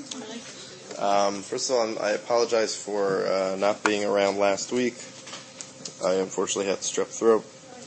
First of all, I apologize for not being around last week. I unfortunately had strep throat.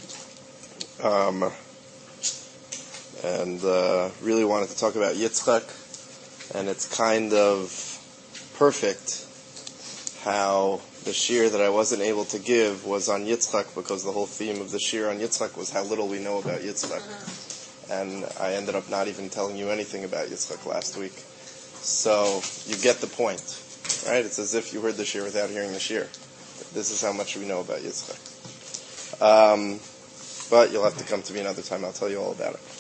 And really wanted to talk about Yitzchak, and it's kind of perfect how the shir that I wasn't able to give was on Yitzchak, because the whole theme of the shir on Yitzchak was how little we know about Yitzchak. And I ended up not even telling you anything about Yitzchak last week. So you get the point, right? It's as if you heard the shir without hearing the shir. This is how much we know about Yitzchak. But you'll have to come to me another time. I'll tell you all about it.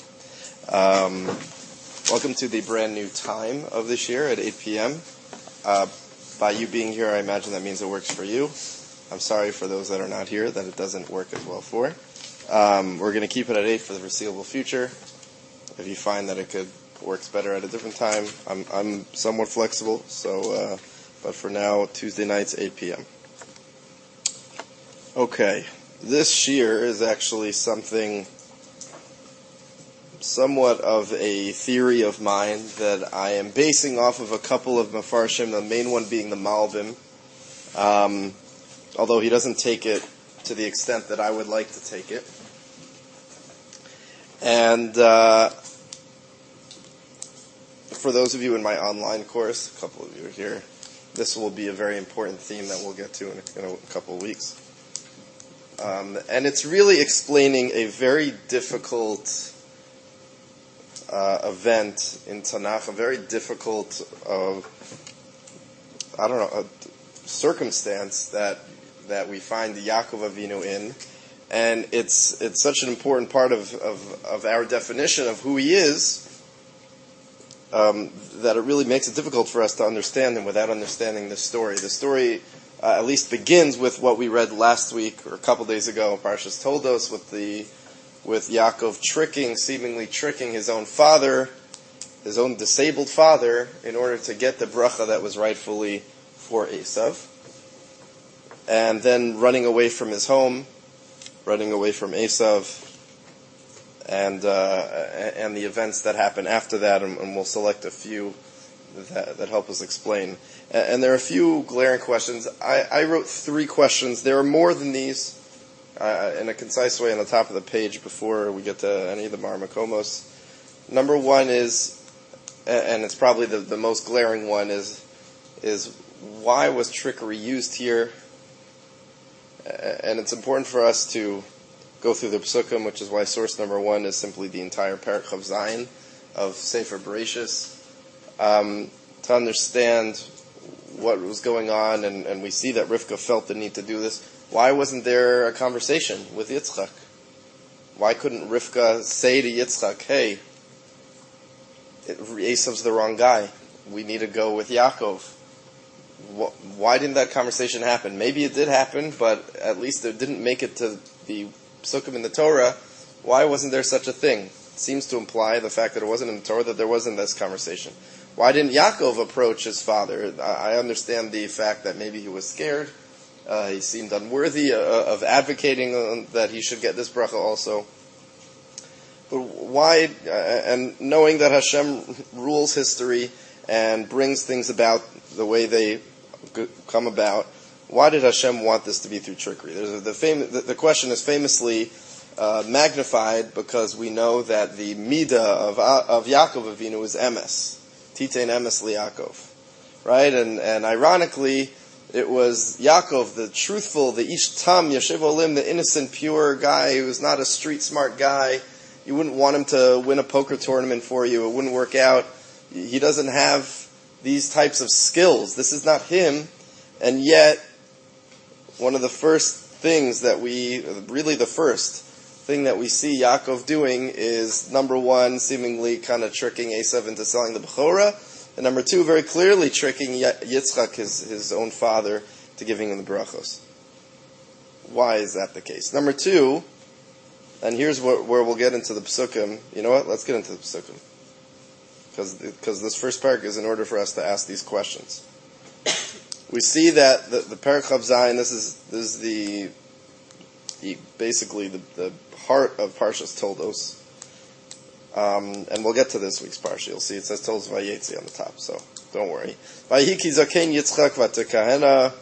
Welcome to the brand new time of this year at 8 p.m. By you being here, I imagine that means it works for you. I'm sorry for those that are not here that it doesn't work as well for. We're going to keep it at 8 for the foreseeable future. If you find that it works better at a different time, I'm somewhat flexible. So, but for now, Tuesday nights, 8 p.m. Okay, this shir is actually somewhat of a theory of mine that I am basing off of a couple of Mefarshim, the main one being the Malbim, although he doesn't take it to the extent that I would like to take it. And for those of you in my online course, a couple of you are here, this will be a very important theme that we'll get to in a couple of weeks. And it's really explaining a very difficult event in Tanakh, a very difficult, circumstance that we find Yaakov Avinu in, and it's such an important part of our definition of who he is, that it really makes it difficult for us to understand him without understanding this story. The story at least begins with what we read last week or a couple days ago. Parshas Toldos with Yaakov seemingly tricking his own father, his own disabled father, in order to get the bracha that was rightfully for Esav. And then running away from his home, running away from Esav, and the events that happen after that, and we'll select a few that help us explain. And there are a few glaring questions. I wrote 3 questions. There are more than these. In a concise way on the top of the page before we get to any of the Marmakomos. Number 1 is, and it's probably the most glaring one, is why was trickery used here? And it's important for us to go through the Psukim, which is why source number 1 is simply the entire Perek Chav Zayin of Sefer Bereshis, to understand what was going on, and we see that Rivka felt the need to do this. Why wasn't there a conversation with Yitzchak? Why couldn't Rivka say to Yitzchak, hey, Esav's the wrong guy. We need to go with Yaakov. Why didn't that conversation happen? Maybe it did happen, but at least it didn't make it to the Psukim in the Torah. Why wasn't there such a thing? It seems to imply the fact that it wasn't in the Torah that there wasn't this conversation. Why didn't Yaakov approach his father? I understand the fact that maybe he was scared. He seemed unworthy of advocating that he should get this bracha also. But why, and knowing that Hashem rules history and brings things about the way they come about, why did Hashem want this to be through trickery? The question is famously magnified because we know that the midah of Yaakov Avinu is emes. Titein emes liYaakov. Right? And ironically, it was Yaakov, the truthful, the Ish Tam, Yashiv Olim, the innocent, pure guy who was not a street smart guy. You wouldn't want him to win a poker tournament for you. It wouldn't work out. He doesn't have these types of skills. This is not him. And yet, one of the first things the first thing that we see Yaakov doing is, number 1, seemingly kind of tricking Esav into selling the Bechorah. And number 2, very clearly tricking Yitzchak, his own father, to giving him the brachos. Why is that the case? Number 2, and here's where we'll get into the Psukim. You know what? Let's get into the Psukim. Because this first parak is in order for us to ask these questions. We see that the Perek Chav Zayin, this is basically the heart of Parshas Toldos. And we'll get to this week's parsha. You'll see it says Tolz Vayetzi on the top, so don't worry. Vayiki Zaken Yitzchak Vatikahena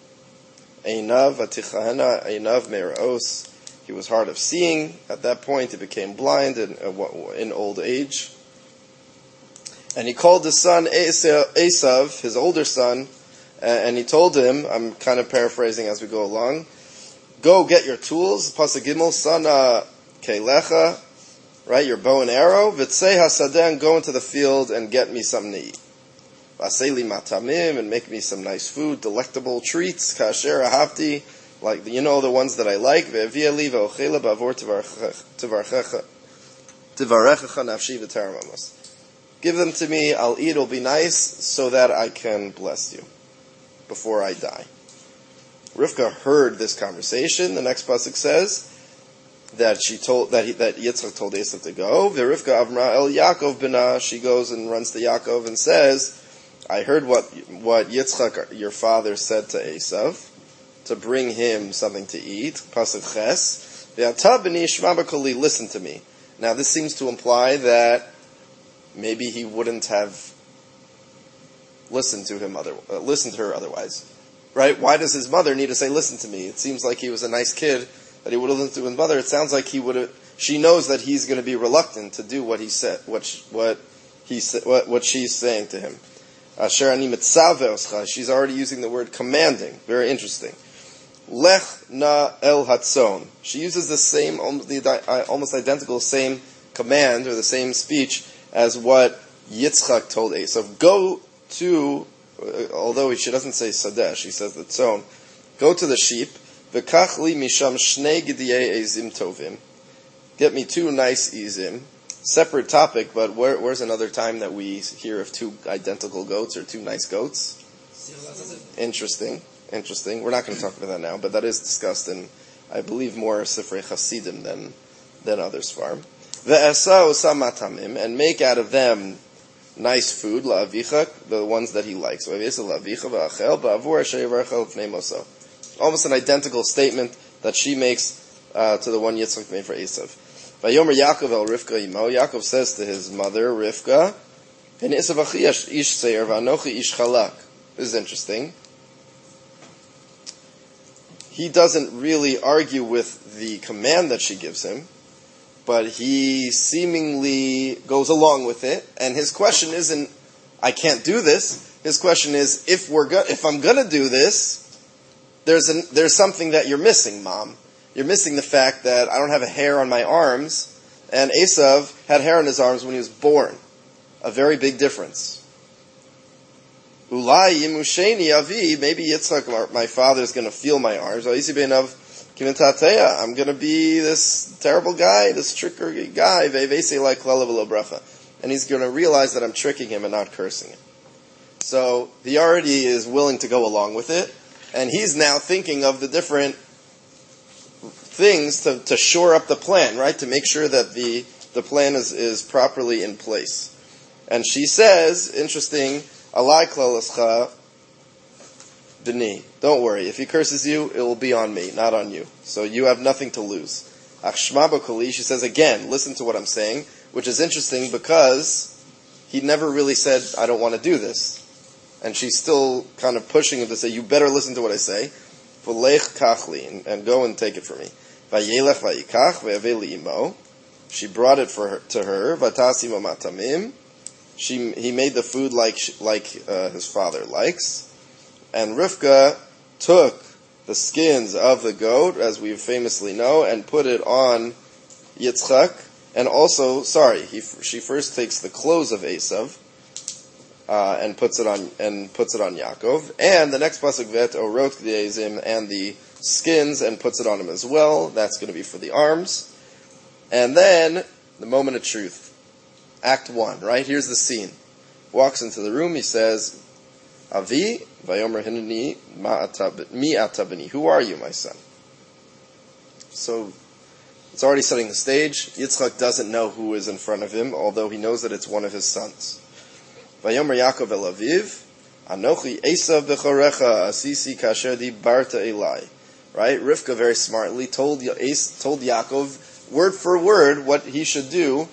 Einav Vatichahena Einav Meiraos. He was hard of seeing at that point. He became blind in old age. And he called his son Esav, his older son, and he told him, I'm kind of paraphrasing as we go along, go get your tools, Pasuk Gimel, Sana Keilecha, right, your bow and arrow, V'tzei hasadeh, and go into the field and get me something to eat. V'aseli matamim, and make me some nice food, delectable treats, kasher ahavti, like, the ones that I like, Ve'evia li ve'ochela ba'avor tivarechecha nafshi v'taramamos. Give them to me, I'll eat, it'll be nice, so that I can bless you before I die. Rivka heard this conversation. The next pasuk says that Yitzchak told Esav to go. V'Rivka Avra el Yaakov b'na. She goes and runs to Yaakov and says, I heard what Yitzchak, your father, said to Esav, to bring him something to eat. Pasuk Ches. V'ata b'ni shma b'koli, listen to me. Now this seems to imply that maybe he wouldn't have listened to her otherwise. Right? Why does his mother need to say, listen to me? It seems like he was a nice kid, that he would have listened to his mother. It sounds like she knows that he's going to be reluctant to do what he said, what she's saying to him. Asher ani mitzaveh, she's already using the word commanding. Very interesting. Lech na el hatzon. She uses the same, almost identical same command, or the same speech, as what Yitzchak told Esav. Go to, although she doesn't say sadeh, she says the tzon. Go to the sheep. V'kach li misham shnei gidiyei ezim tovim. Get me 2 nice ezim. Separate topic, but where's another time that we hear of 2 identical goats or 2 nice goats? Interesting. We're not going to talk about that now, but that is discussed in, I believe, more Sifrei Chasidim than others farm. Ve'esa osamatamim, and make out of them nice food, la'avicha, the ones that he likes. Almost an identical statement that she makes to the one Yitzchak made for Esav. Vayomer Yaakov el Rivka imo. Yaakov says to his mother Rivka, "Pen Esav achi ish seir v'anochi ish chalak." This is interesting. He doesn't really argue with the command that she gives him, but he seemingly goes along with it. And his question isn't, "I can't do this." His question is, if I'm gonna do this, there's something that you're missing, Mom. You're missing the fact that I don't have a hair on my arms, and Esav had hair on his arms when he was born. A very big difference. Ulai yimusheni avi, maybe Yitzchak, my father, is going to feel my arms. I'm going to be this terrible guy, this trickery guy, and he's going to realize that I'm tricking him and not cursing him. So he already is willing to go along with it, and he's now thinking of the different things to shore up the plan, right? To make sure that the plan is properly in place. And she says, interesting, Alai klalascha b'ni. Don't worry, if he curses you, it will be on me, not on you. So you have nothing to lose. Achshma b'koli, she says again, listen to what I'm saying, which is interesting because he never really said, I don't want to do this. And she's still kind of pushing him to say, you better listen to what I say. V'lech kachli, and go and take it for me. Vayelech vayikach ve'avei imo. She brought it to her. Vatasi matamim. He made the food like his father likes. And Rivka took the skins of the goat, as we famously know, and put it on Yitzchak. And also, she first takes the clothes of Esav and puts it on Yaakov. And the next pasuk, vet orot k'di'ezim, and the skins, and puts it on him as well. That's going to be for the arms. And then the moment of truth. Act 1, right? Here's the scene. Walks into the room, he says, Avi, vayomer hineni mi atabini. Who are you, my son? So, it's already setting the stage. Yitzchak doesn't know who is in front of him, although he knows that it's one of his sons. Vayomer Yaakov el Aviv, Anochi Esav b'chorecha asisi kasher dibarta elai. Right? Rivka very smartly told Yaakov, word for word, what he should do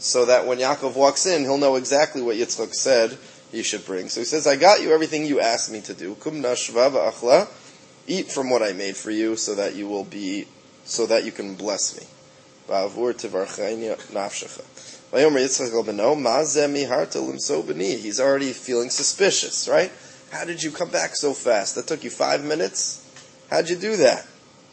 so that when Yaakov walks in, he'll know exactly what Yitzchak said he should bring. So he says, I got you everything you asked me to do. Kumna shva v'achla. Eat from what I made for you so that you can bless me. Va'avur tivarchayni nafshecha. Vayomer Yitzchak el beno, ma ze miharta limso b'ni. He's already feeling suspicious, right? How did you come back so fast? That took you 5 minutes? How'd you do that?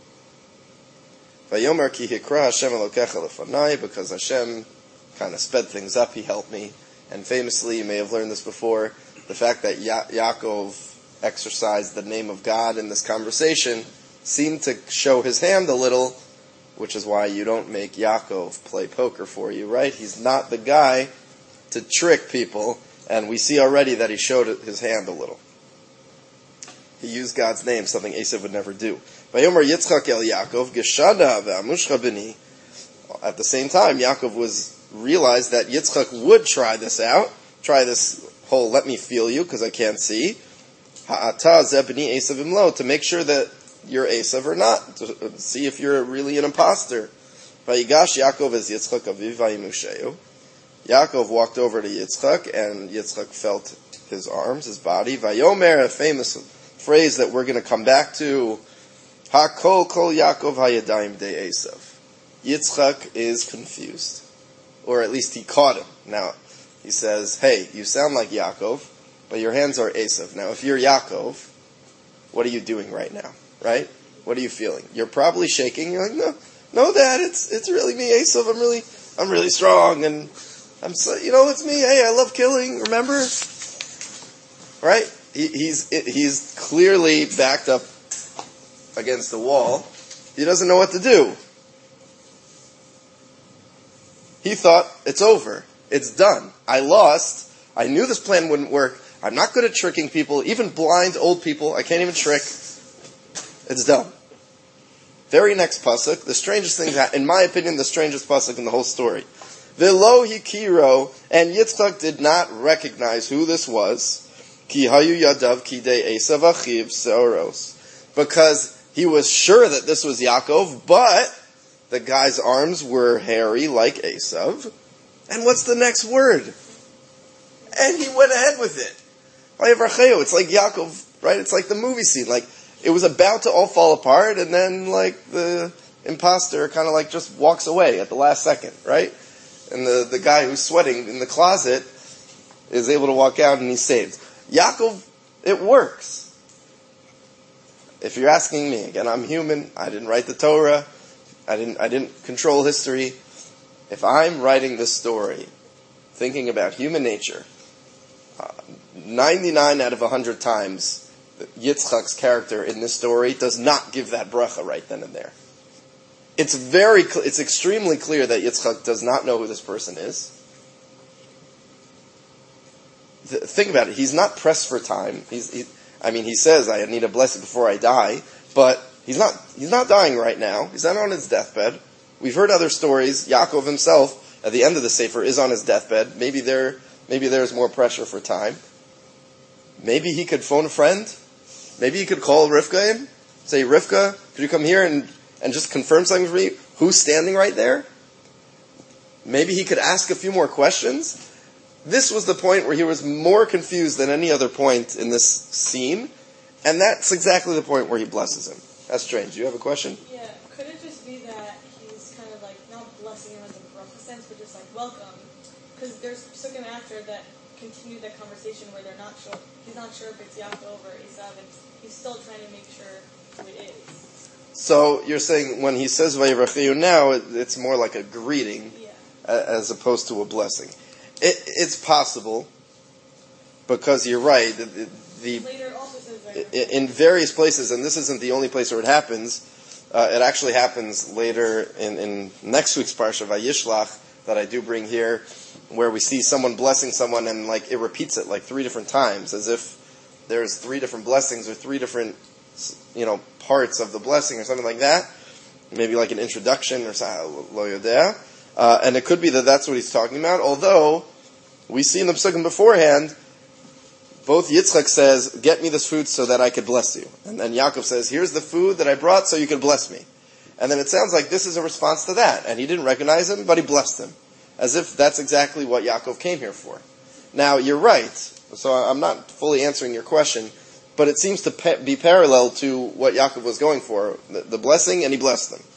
Vayomer ki hikra Hashem elokecha lefanai, because Hashem kind of sped things up, he helped me. And famously, you may have learned this before, the fact that Yaakov exercised the name of God in this conversation seemed to show his hand a little, which is why you don't make Yaakov play poker for you, right? He's not the guy to trick people, and we see already that he showed his hand a little. He used God's name, something Esav would never do. Vayomer Yitzchak el Yaakov, Geshada ve'amushcha b'ni. At the same time, Yaakov realized that Yitzchak would try this out, try this whole let me feel you, because I can't see. Ha'ata ze b'ni Esav imlo, to make sure that you're Esav or not, to see if you're really an imposter. Vayigash Yaakov as Yitzchak aviv vayimusheu. Yaakov walked over to Yitzchak, and Yitzchak felt his arms, his body. Vayomer, a famous phrase that we're going to come back to. Hakol kol Yaakov hayadayim de Esav. Yitzchak is confused, or at least he caught him. Now he says, "Hey, you sound like Yaakov, but your hands are Esav. Now, if you're Yaakov, what are you doing right now? Right? What are you feeling? You're probably shaking. You're like, no, Dad, it's really me, Esav. I'm really strong, and it's me. Hey, I love killing. Remember, right? He's clearly backed up against the wall. He doesn't know what to do. He thought, it's over. It's done. I lost. I knew this plan wouldn't work. I'm not good at tricking people, even blind old people. I can't even trick. It's done. Very next pasuk, the strangest thing, in my opinion, the strangest pasuk in the whole story. Velo hikiro, and Yitzchak did not recognize who this was. Ki hayu yadav kidei Esav achiv seoros, because he was sure that this was Yaakov, but the guy's arms were hairy like Esav. And what's the next word? And he went ahead with it. It's like Yaakov, right? It's like the movie scene. Like, it was about to all fall apart, and then, like, the imposter kind of, like, just walks away at the last second, right? And the guy who's sweating in the closet is able to walk out, and he's saved. Yaakov, it works. If you're asking me, again, I'm human. I didn't write the Torah. I didn't control history. If I'm writing this story, thinking about human nature, 99 out of 100 times, Yitzchak's character in this story does not give that bracha right then and there. It's extremely clear that Yitzchak does not know who this person is. Think about it. He's not pressed for time. He says, I need a blessing before I die, but he's not dying right now. He's not on his deathbed. We've heard other stories. Yaakov himself, at the end of the Sefer, is on his deathbed. Maybe there's more pressure for time. Maybe he could phone a friend. Maybe he could call Rivka in. Say, Rivka, could you come here and just confirm something for me? Who's standing right there? Maybe he could ask a few more questions. This was the point where he was more confused than any other point in this scene. And that's exactly the point where he blesses him. That's strange. Do you have a question? Yeah. Could it just be that he's kind of like, not blessing him as a bracha sense, but just like, welcome? Because there's psukim after that continue the conversation where they're not sure, he's not sure if it's Yaakov or Esav, and he's still trying to make sure who it is. So you're saying when he says Vayirachiu now, it's more like a greeting, yeah, as opposed to a blessing. It's possible, because you're right. Later also says in various places, and this isn't the only place where it happens. It actually happens later in next week's Parsha Vayishlach that I do bring here, where we see someone blessing someone and like it repeats it like 3 different times, as if there's 3 different blessings or 3 different parts of the blessing or something like that. Maybe like an introduction or lo yodea. And it could be that that's what he's talking about, although we see in the Psukim beforehand, both Yitzchak says, get me this food so that I could bless you. And then Yaakov says, here's the food that I brought so you could bless me. And then it sounds like this is a response to that. And he didn't recognize him, but he blessed him. as if that's exactly what Yaakov came here for. Now, you're right, so I'm not fully answering your question, but it seems to be parallel to what Yaakov was going for, the blessing, and he blessed them.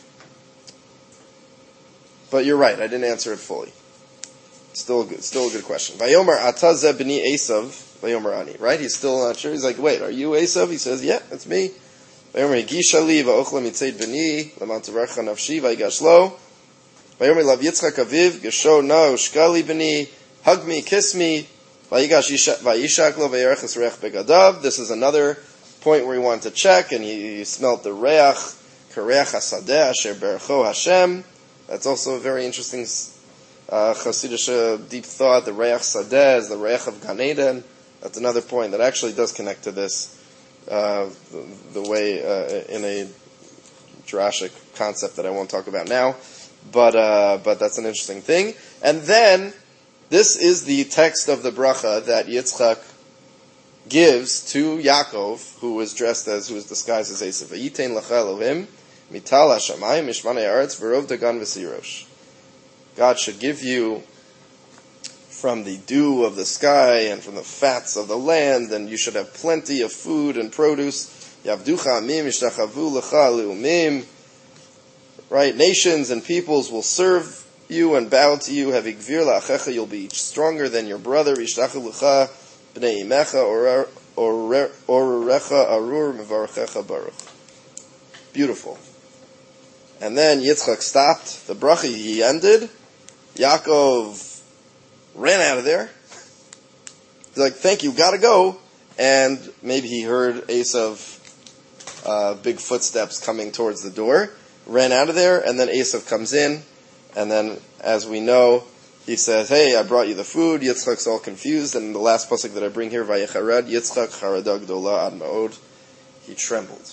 But you're right, I didn't answer it fully. Still a good question. Vayomer atazeh b'ni Esav, vayomer ani. Right? He's still not sure. He's like, wait, are you Esav? He says, yeah, that's me. Vayomer higisha li va'ochla mitzeit b'ni lema'an tavarcha nafshi vayigash lo. Vayomer lav Yitzchak aviv gesho no shkali b'ni hug me, kiss me. Vayigash vayishak lo vayerechas reach begadav. This is another point where he wanted to check, and he smelt the reach, kareach hasadeh asher berecho Hashem. That's also a very interesting Chassidish deep thought. The Reach Sadeh is the Reach of Gan Eden. That's another point that actually does connect to this the way in a drastic concept that I won't talk about now. But that's an interesting thing. And then this is the text of the bracha that Yitzchak gives to Yaakov, who is disguised as Esav. V'yitein lecha Elohim mital hashamayim mishmanei haaretz v'rov dagan v'sirosh. God should give you from the dew of the sky and from the fats of the land, and you should have plenty of food and produce. Yavducha amim yishtachavu lecha leumim. Right, nations and peoples will serve you and bow to you. Havig gvir la'achecha, you'll be stronger than your brother. Yishtachu lecha b'nei imecha orecha arur mevarechecha baruch. Beautiful. And then Yitzchak stopped. The bracha he ended. Yaakov ran out of there. He's like, thank you, gotta go. And maybe he heard Esav big footsteps coming towards the door. Ran out of there, and then Esav comes in. And then, as we know, he says, hey, I brought you the food. Yitzchak's all confused. And the last pasuk that I bring here, Vayecharad Yitzchak charada gdola ad ma'od. He trembled.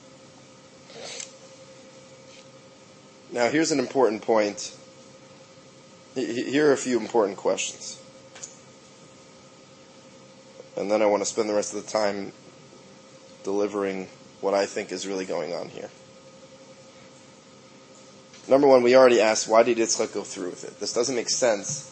Now, here's an important point. Here are a few important questions. And then I want to spend the rest of the time delivering what I think is really going on here. Number one, we already asked, why did Yitzchak go through with it? This doesn't make sense.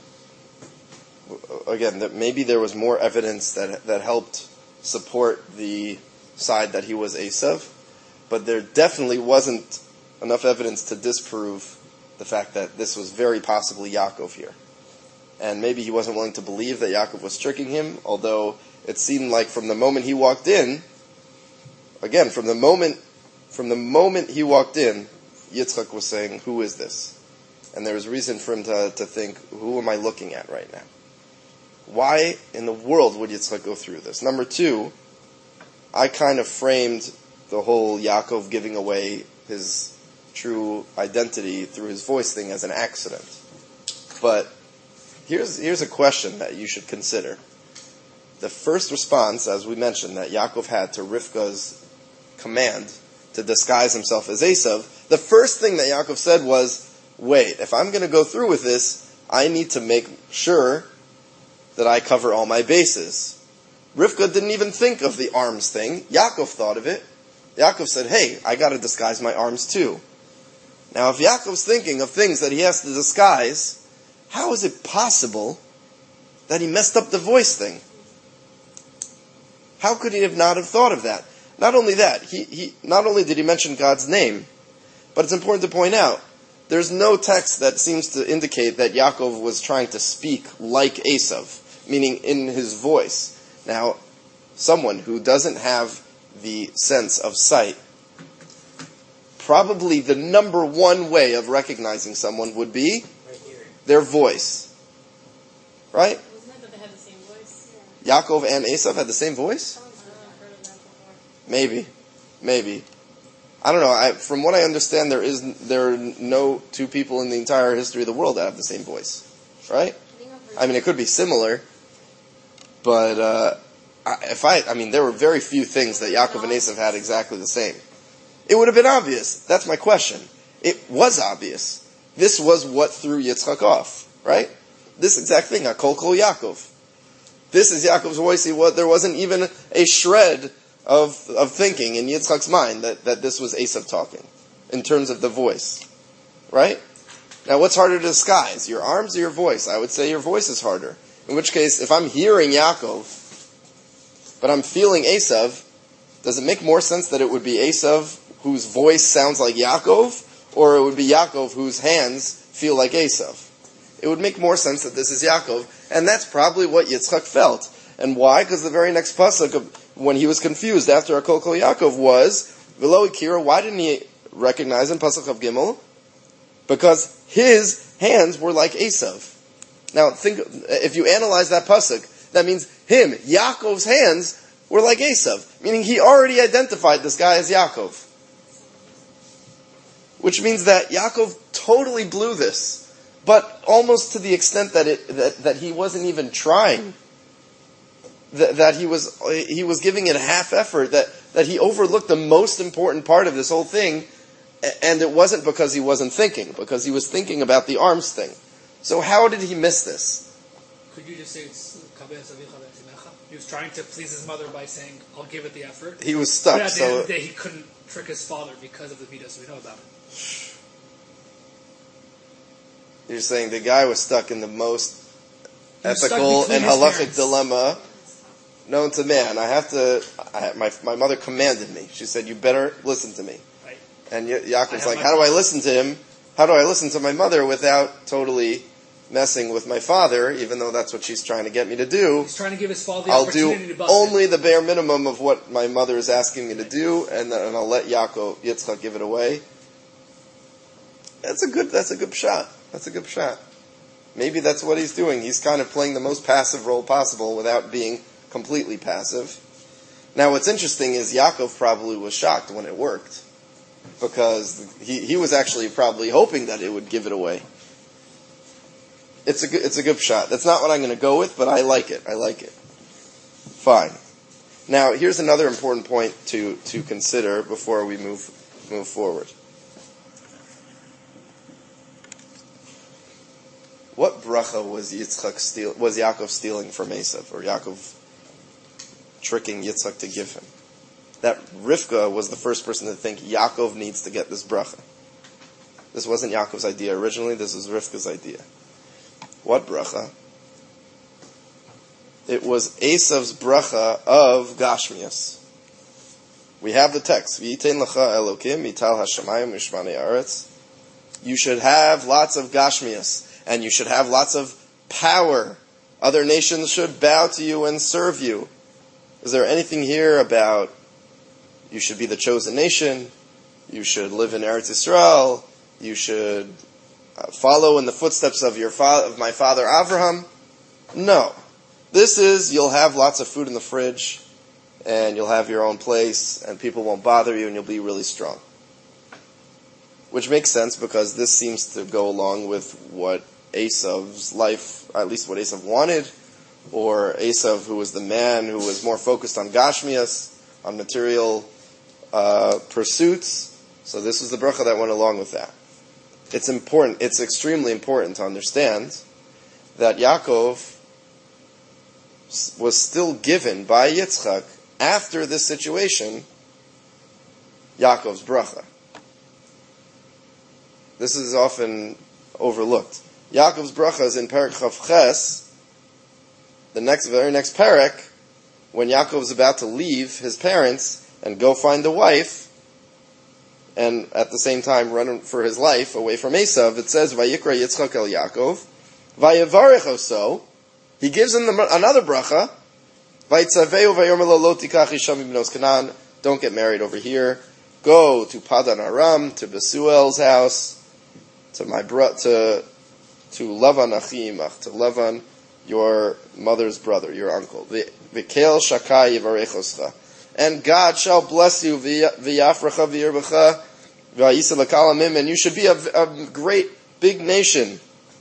Again, that maybe there was more evidence that helped support the side that he was Esav, but there definitely wasn't enough evidence to disprove the fact that this was very possibly Yaakov here. And maybe he wasn't willing to believe that Yaakov was tricking him, although it seemed like from the moment he walked in, again, from the moment he walked in, Yitzchak was saying, who is this? And there was reason for him to think, who am I looking at right now? Why in the world would Yitzchak go through this? Number two, I kind of framed the whole Yaakov giving away his true identity through his voice thing as an accident. But here's a question that you should consider. The first response, as we mentioned, that Yaakov had to Rivka's command to disguise himself as Esav, the first thing that Yaakov said was, wait, if I'm going to go through with this, I need to make sure that I cover all my bases. Rivka didn't even think of the arms thing. Yaakov thought of it. Yaakov said, hey, I got to disguise my arms too. Now, if Yaakov's thinking of things that he has to disguise, how is it possible that he messed up the voice thing? How could he not have thought of that? Not only that, he not only did he mention God's name, but it's important to point out, there's no text that seems to indicate that Yaakov was trying to speak like Esav, meaning in his voice. Now, someone who doesn't have the sense of sight, probably the number one way of recognizing someone would be their voice. Right? Wasn't it that they had the same voice? Yeah. Yaakov and Esav had the same voice? Maybe. I don't know. From what I understand, there are no two people in the entire history of the world that have the same voice. Right? I mean, it could be similar, but there were very few things that Yaakov and Esav had exactly the same. It would have been obvious. That's my question. It was obvious. This was what threw Yitzchak off, right? This exact thing, Hakol Kol Yaakov. This is Yaakov's voice. There wasn't even a shred of thinking in Yitzchak's mind that this was Esav talking, in terms of the voice, right? Now, what's harder to disguise, your arms or your voice? I would say your voice is harder. In which case, if I'm hearing Yaakov, but I'm feeling Esav, does it make more sense that it would be Esav whose voice sounds like Yaakov, or it would be Yaakov whose hands feel like Esav? It would make more sense that this is Yaakov, and that's probably what Yitzchak felt. And why? Because the very next pasuk, when he was confused after Akol Kol Yaakov, was V'lo Ikira. Why didn't he recognize him? Pasuk of Gimel, because his hands were like Esav. Now, think if you analyze that pasuk, that means him, Yaakov's hands were like Esav, meaning he already identified this guy as Yaakov, which means that Yaakov totally blew this, but almost to the extent that he wasn't even trying. That he was giving it a half effort, that he overlooked the most important part of this whole thing, and it wasn't because he wasn't thinking, because he was thinking about the arms thing. So how did he miss this? Could you just say it's he was trying to please his mother by saying, I'll give it the effort. He was stuck. But at the end of the day, he couldn't trick his father because of the midas we know about it. You're saying the guy was stuck in the most ethical and halachic dilemma known to man. My mother commanded me. She said, you better listen to me. Right. And Yaakov's like, how do I listen to him? How do I listen to my mother without totally messing with my father, even though that's what she's trying to get me to do? He's trying to give his father the I'll opportunity do to bust only it. the bare minimum of what my mother is asking me to do, and I'll let Yitzchak give it away. That's a good shot. That's a good shot. Maybe that's what he's doing. He's kind of playing the most passive role possible without being completely passive. Now, what's interesting is Yaakov probably was shocked when it worked, because he was actually probably hoping that it would give it away. It's a good shot. That's not what I'm going to go with, but I like it. Fine. Now, here's another important point to consider before we move forward. What bracha was Yaakov stealing from Esav, or Yaakov tricking Yitzchak to give him? That Rivka was the first person to think Yaakov needs to get this bracha. This wasn't Yaakov's idea originally, this was Rivka's idea. What bracha? It was Esav's bracha of Gashmias. We have the text. V'yitein lecha Elokim mital hashamayim mishmanei aretz. You should have lots of Gashmias, and you should have lots of power. Other nations should bow to you and serve you. Is there anything here about you should be the chosen nation, you should live in Eretz Yisrael, you should follow in the footsteps of my father Avraham? No. This is, you'll have lots of food in the fridge, and you'll have your own place, and people won't bother you, and you'll be really strong. Which makes sense, because this seems to go along with what Esav's life, at least what Esav wanted, or Esav, who was the man who was more focused on Gashmias, on material pursuits. So this was the bracha that went along with that. It's important, it's extremely important to understand that Yaakov was still given by Yitzchak, after this situation, Yaakov's bracha. This is often overlooked. Yaakov's bracha is in Perek Chav Ches, the very next Perek, when Yaakov is about to leave his parents and go find a wife, and at the same time run for his life away from Esav. It says, Vayikra Yitzchak el Yaakov, Vayavarech oso. He gives him another bracha, Vayitzaveu vayomer lo lo tikach isha mibnos Canaan. Don't get married over here. Go to Padan Aram, to Besuel's house, to Lavan Achiimach, to Lavan, your mother's brother, your uncle. V'kel shakai yivarechoscha. And God shall bless you, v'yafracha v'yirbecha, v'yisa l'kalamim, and you should be a great, big nation.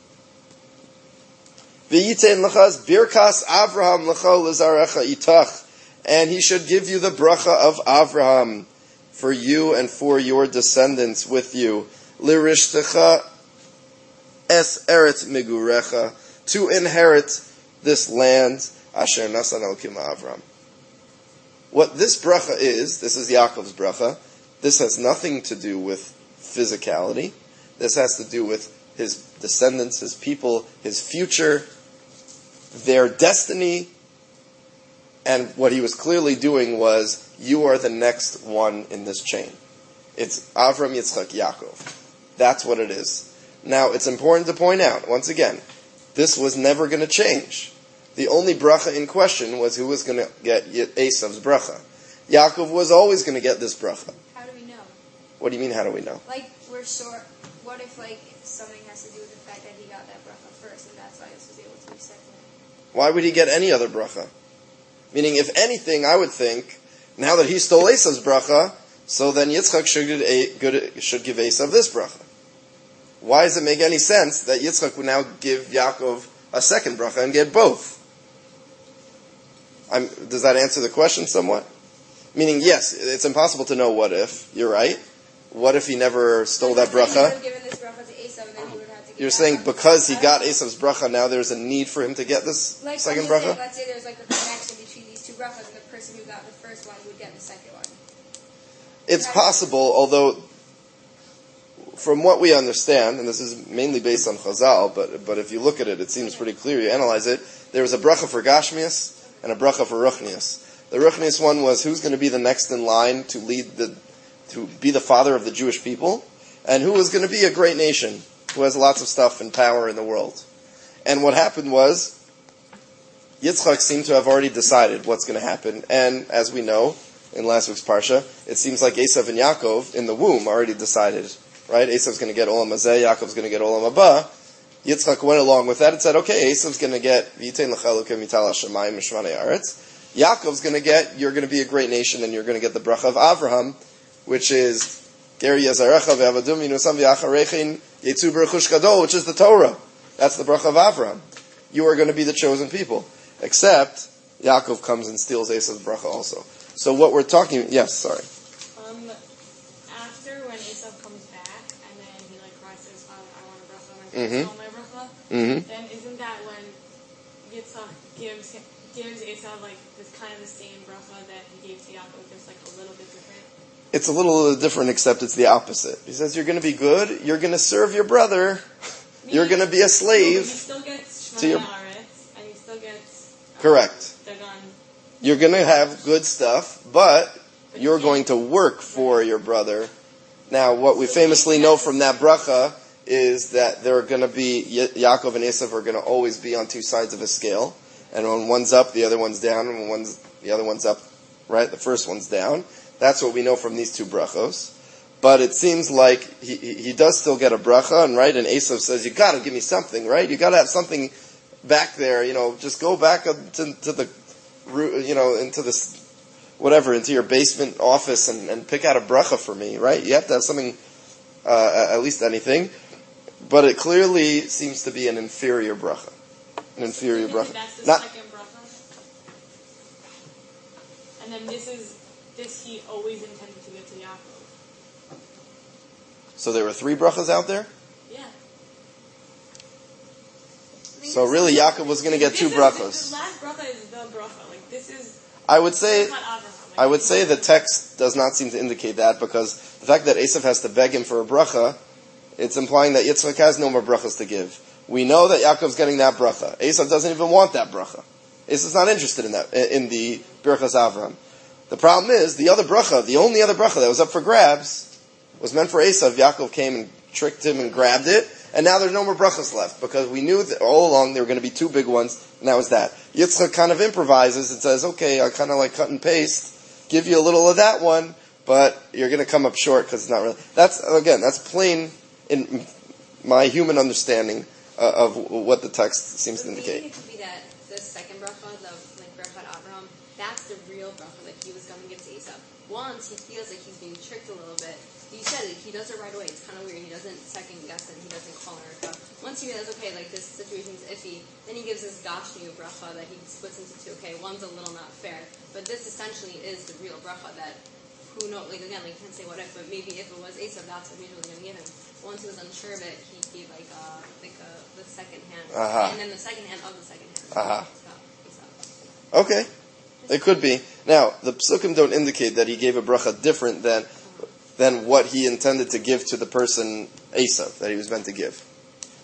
V'yitein l'chaz birkas Avraham l'cha l'zarecha itach, and he should give you the bracha of Avraham for you and for your descendants with you. L'rishtecha es eretz migurecha, to inherit this land, asher nasan Elokim Avraham. What this bracha is, this is Yaakov's bracha, this has nothing to do with physicality. This has to do with his descendants, his people, his future, their destiny. And what he was clearly doing was, you are the next one in this chain. It's Avram, Yitzchak, Yaakov. That's what it is. Now, it's important to point out, once again, this was never going to change. The only bracha in question was who was going to get Esav's bracha. Yaakov was always going to get this bracha. How do we know? What do you mean, how do we know? Like, we're sure. What if, like, something has to do with the fact that he got that bracha first, and that's why this was able to be second? Why would he get any other bracha? Meaning, if anything, I would think, now that he stole Esav's bracha, so then Yitzchak should give Esav this bracha. Why does it make any sense that Yitzchak would now give Yaakov a second bracha and get both? Does that answer the question somewhat? Meaning, yes, it's impossible to know what if. You're right. What if he never stole that bracha? He would have given this bracha to Esav, and then he would have to give You're that saying bracha. because he got Esav's bracha, now there's a need for him to get this Like, second I'm just bracha? saying, let's say there's like a connection between these two brachas, and the person who got the first one would get the second one. It's possible, although from what we understand, and this is mainly based on Chazal, but if you look at it, it seems pretty clear. You analyze it. There was a bracha for Gashmias and a bracha for Ruchnias. The Ruchnias one was who's going to be the next in line to be the father of the Jewish people, and who was going to be a great nation, who has lots of stuff and power in the world. And what happened was, Yitzchak seemed to have already decided what's going to happen, and as we know, in last week's Parsha, it seems like Esav and Yaakov in the womb already decided, right? Esav's going to get Olam Hazeh, Yaakov's going to get Olam Haba. Yitzchak went along with that and said, okay, Esav's going to get V'yitein lecha Elokim mital hashamayim mishmanei aretz. Yaakov's going to get, you're going to be a great nation, and you're going to get the bracha of Avraham, which is Ger Yazarecha ve'avadum yinusam v'acharechin yetzu b'rechush gadol, which is the Torah. That's the bracha of Avraham. You are going to be the chosen people. Except, Yaakov comes and steals Esav's bracha also. So what we're talking, yes, sorry. After when Esav comes back, and then he cries to his father, I want a bracha, and I stole my bracha, then isn't that when Yitzchak gives Esav this kind of the same bracha that he gave to Yaakov, just a little bit different? It's a little different, except it's the opposite. He says, you're going to be good, you're going to serve your brother, you're going to be a slave. No, he still gets Shmona Aretz, and he still gets correct. Dagan. You're going to have good stuff, but you're going to work for your brother. Now, what we famously know from that bracha is that there are going to be, Yaakov and Esav are going to always be on two sides of a scale. And when one's up, the other one's down. And when the other one's up, right, the first one's down. That's what we know from these two brachos. But it seems like he does still get a bracha, and right, and Esav says, you got to give me something, right? You got to have something back there, just go back up to the, into this, whatever, into your basement office and pick out a bracha for me, right? You have to have something, at least anything. But it clearly seems to be an inferior bracha. An inferior bracha. That's the second bracha? And then this he always intended to give to Yaakov. So there were three brachas out there? Yeah. So really Yaakov was going to get two brachos. The last bracha is the bracha. This is... I would say the text does not seem to indicate that, because the fact that Esav has to beg him for a bracha, it's implying that Yitzchak has no more brachas to give. We know that Yaakov's getting that bracha. Esav doesn't even want that bracha. Esav's not interested in that, in the Birchas Avraham. The problem is, the only other bracha that was up for grabs, was meant for Esav. Yaakov came and tricked him and grabbed it, and now there's no more brachas left, because we knew that all along there were going to be two big ones, and that was that. Yitzchak kind of improvises and says, okay, I kind of cut and paste, give you a little of that one, but you're going to come up short because it's not really. That's plain in my human understanding of what the text seems to indicate. Maybe it could be that the second bracha, the Birchat Avraham, that's the real bracha that he was going to give to Esav. Once he feels like he's being tricked a little bit, he said it, he does it right away. It's kind of weird. He doesn't second guess it. He doesn't call her. Once he realizes, okay, this situation's iffy, then he gives his Gashnu bracha that he splits into two. Okay, one's a little not fair, but this essentially is the real bracha that, who knows, again, you can't say what if, but maybe if it was Esav, that's what he was really going to give him. Once he was unsure of it, he gave the second hand, and then the second hand of the second hand. Okay, it could be. Now, the psukim don't indicate that he gave a bracha different than what he intended to give to the person Esav, that he was meant to give.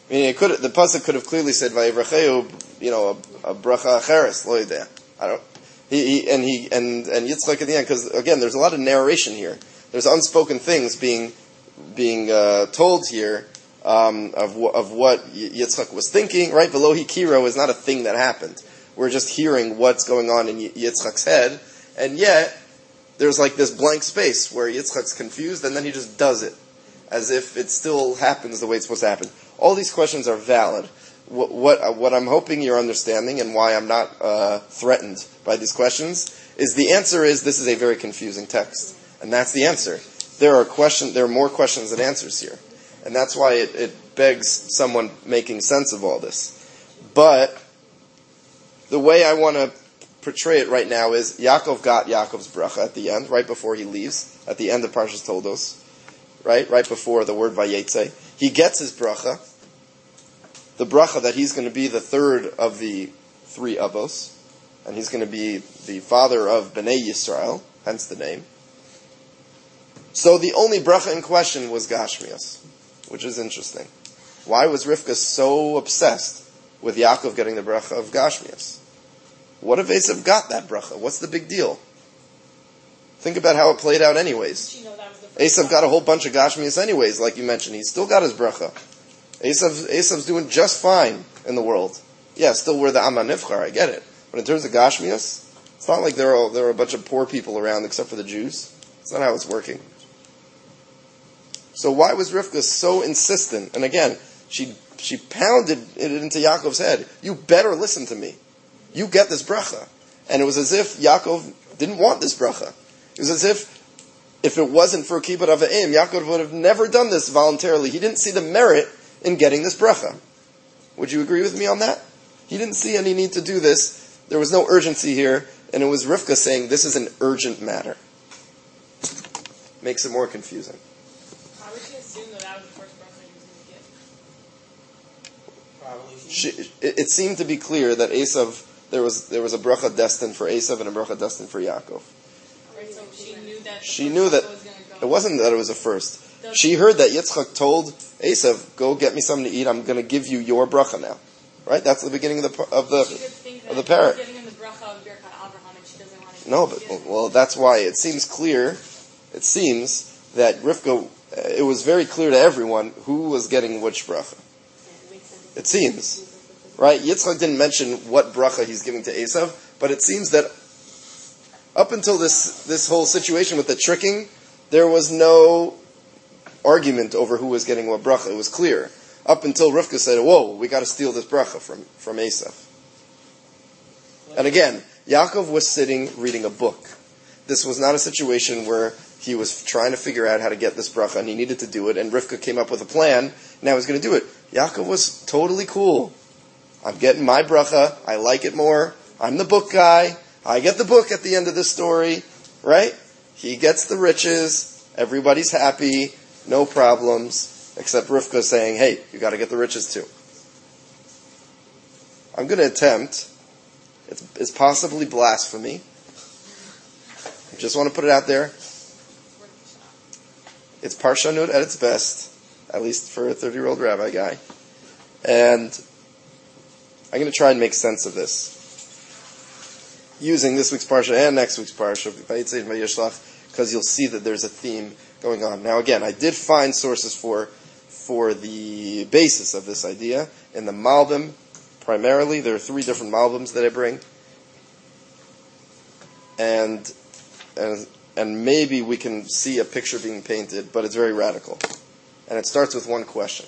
I mean, the pasuk could have clearly said "Vayivracheu," a bracha acheres lo yodea. I don't. And Yitzchak at the end, because again, there's a lot of narration here. There's unspoken things being told here of what Yitzchak was thinking. Right, Velo hikiro is not a thing that happened. We're just hearing what's going on in Yitzchak's head, and yet there's like this blank space where Yitzchak's confused, and then he just does it as if it still happens the way it's supposed to happen. All these questions are valid. What I'm hoping you're understanding, and why I'm not threatened by these questions, is the answer is this is a very confusing text, and that's the answer. There are more questions than answers here, and that's why it begs someone making sense of all this. But the way I want to portray it right now is Yaakov got Yaakov's bracha at the end, right before he leaves, at the end of Parshas Toldos, right before the word Vayetze. He gets his bracha. The bracha that he's going to be the third of the three Avos, and he's going to be the father of Bnei Yisrael, hence the name. So the only bracha in question was Gashmias, which is interesting. Why was Rivka so obsessed with Yaakov getting the bracha of Gashmias? What if Esav got that bracha? What's the big deal? Think about how it played out anyways. Esav got a whole bunch of Gashmias anyways, like you mentioned. He still got his bracha. Esav's doing just fine in the world. Yeah, still we're the Amma Nifchar, I get it. But in terms of Gashmias, it's not like there are a bunch of poor people around except for the Jews. It's not how it's working. So why was Rivka so insistent? And again, she pounded it into Yaakov's head. You better listen to me. You get this bracha. And it was as if Yaakov didn't want this bracha. It was as if it wasn't for Kibbut Avim, Yaakov would have never done this voluntarily. He didn't see the merit in getting this bracha. Would you agree with me on that? He didn't see any need to do this. There was no urgency here, and it was Rivka saying this is an urgent matter. Makes it more confusing. How would she assume that was the first bracha he was going to give? Probably. It seemed to be clear that Esav, there was a bracha destined for Esav and a bracha destined for Yaakov. Right, so she knew that was going to go. It wasn't that it was a first. She heard that Yitzchak told Esav, "Go get me something to eat. I'm going to give you your bracha now." Right? That's the beginning of the parrot. Getting him the bracha of Birkat Avraham, and she doesn't want to. No, but that's why it seems clear. It seems that Rivka. It was very clear to everyone who was getting which bracha. It seems, right? Yitzchak didn't mention what bracha he's giving to Esav, but it seems that up until this whole situation with the tricking, there was no argument over who was getting what bracha. It was clear. Up until Rivka said, "Whoa, we got to steal this bracha from Esav." And again, Yaakov was sitting reading a book. This was not a situation where he was trying to figure out how to get this bracha and he needed to do it, and Rivka came up with a plan, now he's going to do it. Yaakov was totally cool. I'm getting my bracha, I like it more, I'm the book guy, I get the book at the end of the story, right? He gets the riches, everybody's happy, no problems, except Rivka saying, hey, you got to get the riches too. I'm going to attempt, it's possibly blasphemy, I just want to put it out there. It's Parshanut at its best, at least for a 30-year-old rabbi guy. And I'm going to try and make sense of this, using this week's Parsha and next week's Parsha, because you'll see that there's a theme going on. Now again, I did find sources for the basis of this idea in the Malbim, primarily. There are 3 different Malbims that I bring. And maybe we can see a picture being painted, but it's very radical. And it starts with one question.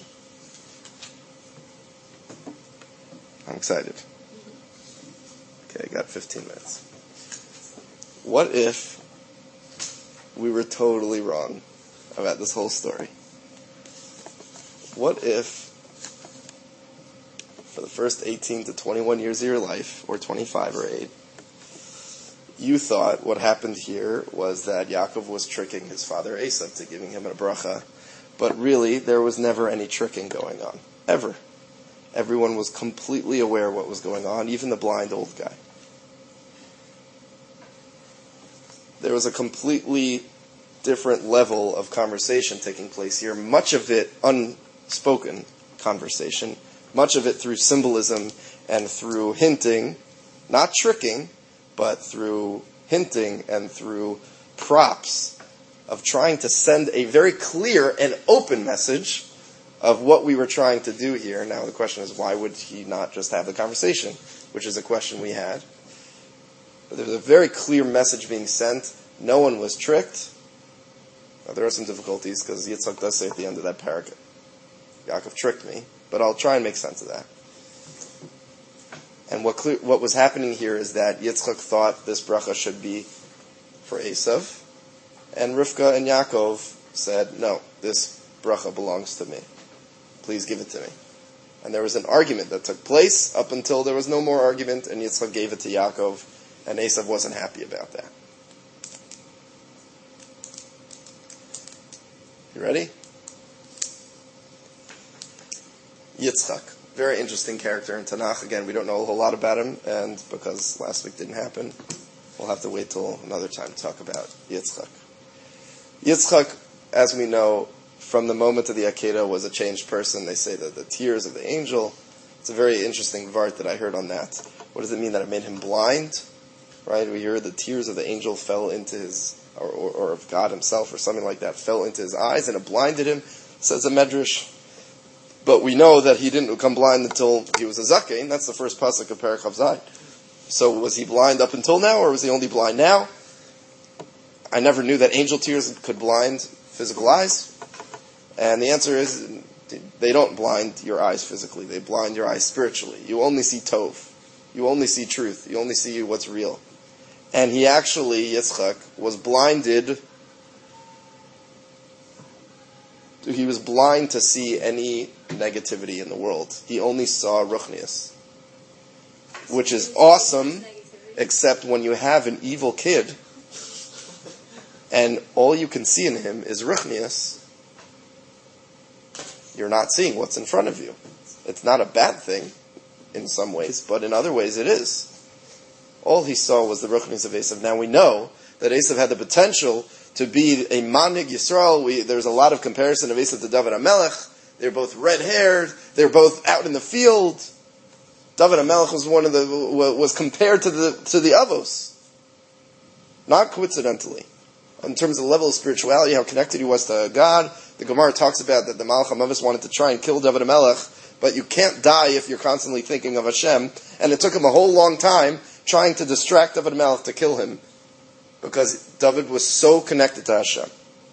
I'm excited. Okay, I got 15 minutes. What if we were totally wrong about this whole story? What if, for the first 18 to 21 years of your life, or 25 or 8, you thought what happened here was that Yaakov was tricking his father Esav to giving him a bracha, but really there was never any tricking going on, ever. Everyone was completely aware what was going on, even the blind old guy. There was a completely different level of conversation taking place here, much of it unspoken, conversation, much of it through symbolism and through hinting, not tricking, but through hinting and through props of trying to send a very clear and open message of what we were trying to do here. Now the question is, why would he not just have the conversation, which is a question we had. But there was a very clear message being sent. No one was tricked. Now, there are some difficulties because Yitzchak does say at the end of that paragraph, Yaakov tricked me, but I'll try and make sense of that. And what was happening here is that Yitzchak thought this bracha should be for Esav, and Rivka and Yaakov said, no, this bracha belongs to me. Please give it to me. And there was an argument that took place up until there was no more argument, and Yitzchak gave it to Yaakov, and Esav wasn't happy about that. You ready? Yitzchak. Very interesting character in Tanakh. Again, we don't know a whole lot about him, and because last week didn't happen, we'll have to wait till another time to talk about Yitzchak. Yitzchak, as we know, from the moment of the Akedah, was a changed person. They say that the tears of the angel. It's a very interesting vart that I heard on that. What does it mean that it made him blind? Right? We hear the tears of the angel fell into his, or of God himself, or something like that, fell into his eyes, and it blinded him, says the Medrash. But we know that he didn't become blind until he was a zakein. That's the first pasuk of Perek Chav Zayin. So was he blind up until now, or was he only blind now? I never knew that angel tears could blind physical eyes. And the answer is, they don't blind your eyes physically. They blind your eyes spiritually. You only see tov. You only see truth. You only see what's real. And he actually, Yitzchak, was blinded. He was blind to see any negativity in the world. He only saw ruchnius, which is awesome, except when you have an evil kid, and all you can see in him is ruchnius, you're not seeing what's in front of you. It's not a bad thing in some ways, but in other ways it is. All he saw was the ruchnius of Esav. Now we know that Esav had the potential to be a manig Yisrael. There's a lot of comparison of Esav to David HaMelech. They're both red-haired. They're both out in the field. David HaMelech was compared to the Avos, not coincidentally. In terms of the level of spirituality, how connected he was to God, the Gemara talks about that the Malach HaMavis wanted to try and kill David HaMelech, but you can't die if you're constantly thinking of Hashem. And it took him a whole long time trying to distract David HaMelech to kill him, because David was so connected to Hashem.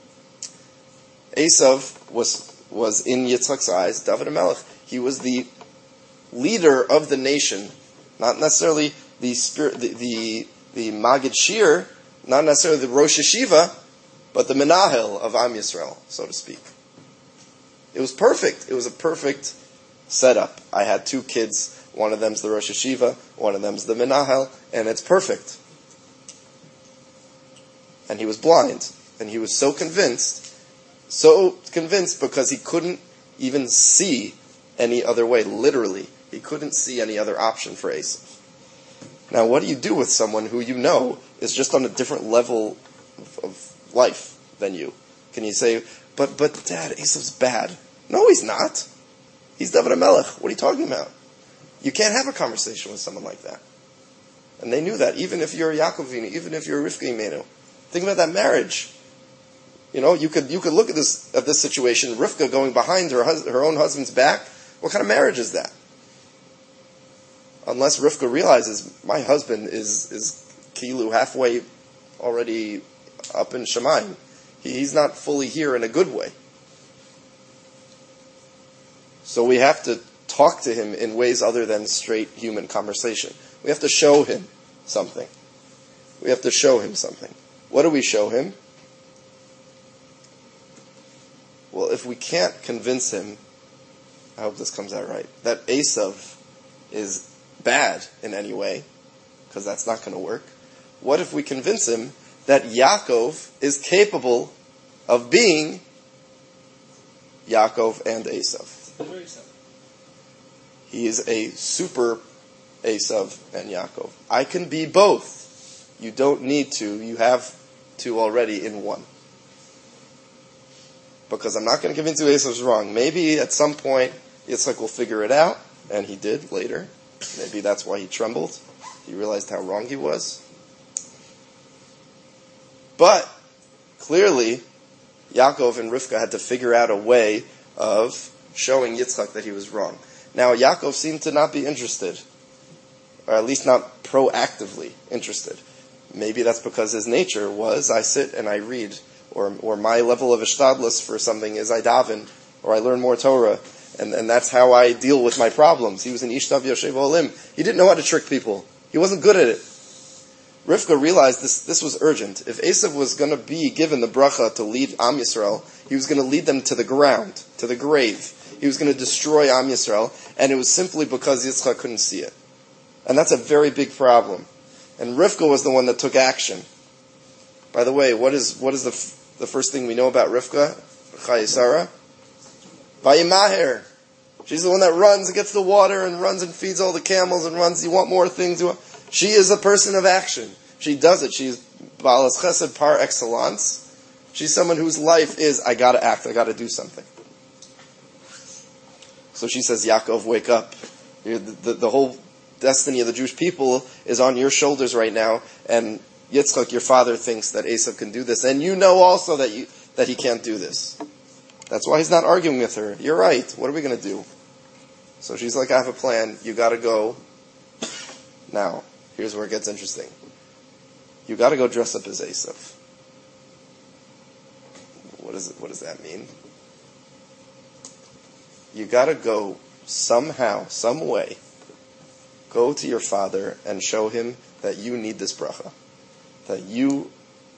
Esav was in Yitzchak's eyes, David HaMelech. He was the leader of the nation, not necessarily the spirit, the Magid Shir, not necessarily the Rosh Hashiva, but the Menahel of Am Yisrael, so to speak. It was perfect. It was a perfect setup. I had two kids. One of them's the Rosh Hashiva, one of them's the Menahel, and it's perfect. And he was blind, and he was so convinced because he couldn't even see any other way, literally. He couldn't see any other option for Esav. Now, what do you do with someone who you know is just on a different level of life than you? Can you say, but Dad, Esav's bad? No, he's not. He's David HaMelech. What are you talking about? You can't have a conversation with someone like that. And they knew that, even if you're a Yaakovini, even if you're a Rivka Imenu. Think about that marriage. You know, you could look at this situation, Rivka going behind her own husband's back. What kind of marriage is that? Unless Rivka realizes my husband is kilu halfway already up in Shemayim. He's not fully here in a good way. So we have to talk to him in ways other than straight human conversation. We have to show him something. What do we show him? Well, if we can't convince him, I hope this comes out right, that Esav is bad in any way, because that's not going to work. What if we convince him that Yaakov is capable of being Yaakov and Esav? He is a super Esav and Yaakov. I can be both. You don't need to. You have two already in one. Because I'm not going to convince you Esav's wrong. Maybe at some point Yitzchak will figure it out, and he did later. Maybe that's why he trembled. He realized how wrong he was. But clearly, Yaakov and Rivka had to figure out a way of showing Yitzchak that he was wrong. Now, Yaakov seemed to not be interested, or at least not proactively interested. Maybe that's because his nature was, I sit and I read, or my level of ishtadlus for something is I daven, or I learn more Torah, and that's how I deal with my problems. He was an Ishtav Yoshev Olim. He didn't know how to trick people. He wasn't good at it. Rivka realized this was urgent. If Esav was going to be given the bracha to lead Am Yisrael, he was going to lead them to the ground, to the grave. He was going to destroy Am Yisrael, and it was simply because Yitzchak couldn't see it. And that's a very big problem. And Rivka was the one that took action. By the way, what is the first thing we know about Rivka? Chayesara? Vayimaher. She's the one that runs and gets the water and runs and feeds all the camels and runs. You want more things? She is a person of action. She does it. She's Baalas Chesed par excellence. She's someone whose life is, I gotta act, I gotta do something. So she says, Yaakov, wake up. The whole destiny of the Jewish people is on your shoulders right now, and Yitzchak, your father, thinks that Esav can do this, and you know also that he can't do this. That's why he's not arguing with her. You're right. What are we going to do? So she's like, I have a plan. You got to go. Now, here's where it gets interesting. You got to go dress up as Esav. What does that mean? You got to go somehow, some way, go to your father and show him that you need this bracha. That you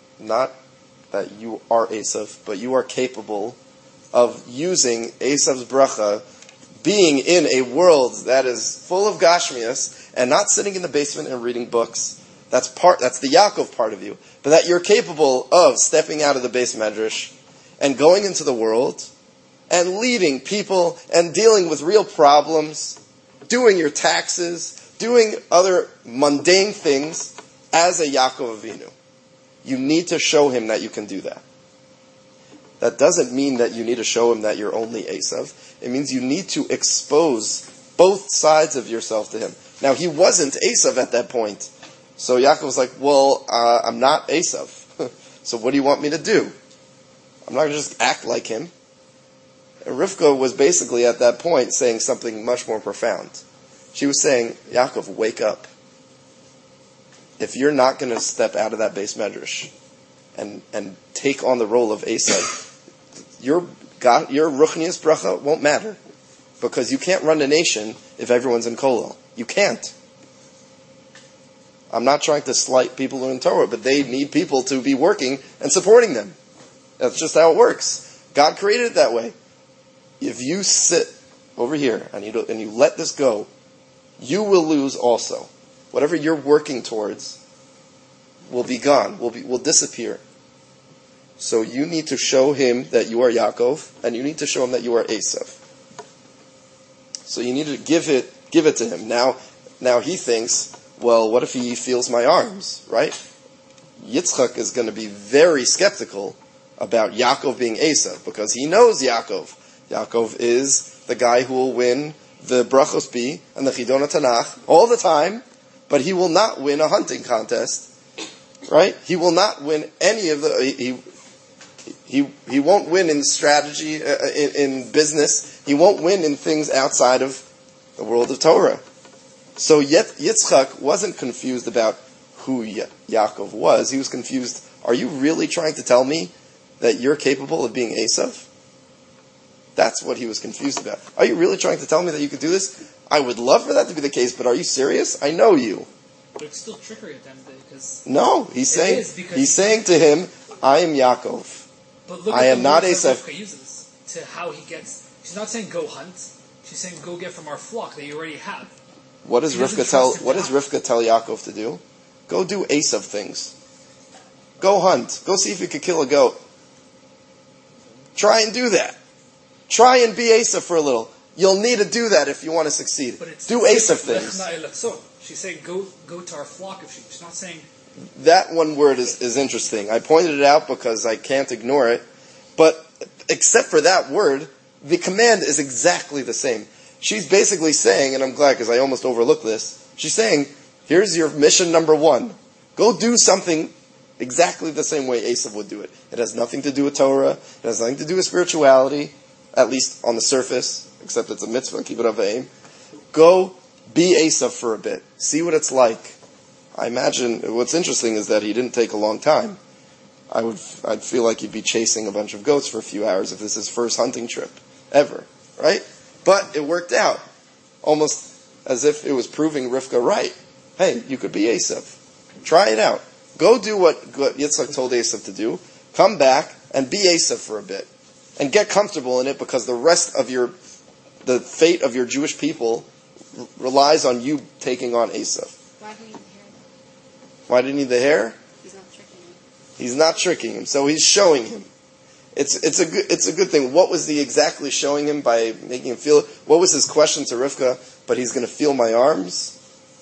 are Esav, but you are capable of using Esav's bracha, being in a world that is full of Gashmias, and not sitting in the basement and reading books. That's the Yaakov part of you. But that you're capable of stepping out of the base medrash and going into the world and leading people and dealing with real problems, doing your taxes, doing other mundane things as a Yaakov Avinu. You need to show him that you can do that. That doesn't mean that you need to show him that you're only Esav. It means you need to expose both sides of yourself to him. Now, he wasn't Esav at that point. So Yaakov was like, well, I'm not Esav. So what do you want me to do? I'm not going to just act like him. And Rivka was basically at that point saying something much more profound. She was saying, Yaakov, wake up. If you're not going to step out of that base medrash and take on the role of Esav, your ruchnius bracha won't matter, because you can't run a nation if everyone's in kollel. You can't. I'm not trying to slight people who are in Torah, but they need people to be working and supporting them. That's just how it works. God created it that way. If you sit over here and you let this go, you will lose also. Whatever you're working towards will be gone, will disappear. So you need to show him that you are Yaakov, and you need to show him that you are Esav. So you need to give it to him. Now he thinks, well, what if he feels my arms, right? Yitzchak is going to be very skeptical about Yaakov being Esav, because he knows Yaakov. Yaakov is the guy who will win the Brachos Bi and the Chidon Tanakh all the time, but he will not win a hunting contest, right? He will not win any of the... He won't win in strategy, in business. He won't win in things outside of the world of Torah. So Yitzchak wasn't confused about who Yaakov was. He was confused. Are you really trying to tell me that you're capable of being Esav? That's what he was confused about. Are you really trying to tell me that you could do this? I would love for that to be the case, but are you serious? I know you. But it's still trickery at the end of the day, because... No, he's saying to him, I am Yaakov. But look I at am the not words that Esav. Rivka uses to how he gets... She's not saying go hunt. She's saying go get from our flock that you already have. What does She doesn't Rivka trust him. tell Yaakov to do? Go do Esav things. Go hunt. Go see if you could kill a goat. Try and do that. Try and be Esav for a little. You'll need to do that if you want to succeed. Do Esav things. She's saying go to our flock of sheep. She's not saying... That one word is interesting. I pointed it out because I can't ignore it. But except for that word, the command is exactly the same. she's basically saying, and I'm glad because I almost overlooked this, she's saying, here's your mission number 1. Go do something exactly the same way Esav would do it. It has nothing to do with Torah. It has nothing to do with spirituality, at least on the surface, except it's a mitzvah, keep it of aim. Go be Esav for a bit. See what it's like. I imagine what's interesting is that he didn't take a long time. I'd feel like he'd be chasing a bunch of goats for a few hours if this is his first hunting trip ever, right? But it worked out, almost as if it was proving Rivka right. Hey, you could be Esav. Try it out. Go do what Yitzchak told Esav to do. Come back and be Esav for a bit, and get comfortable in it, because the rest of the fate of your Jewish people relies on you taking on Esav. Why do you need the hair, though? Why do you need the hair? He's not tricking him. He's not tricking him, so he's showing him. It's a good thing. What was he exactly showing him by making him feel? What was his question to Rivka? But he's going to feel my arms.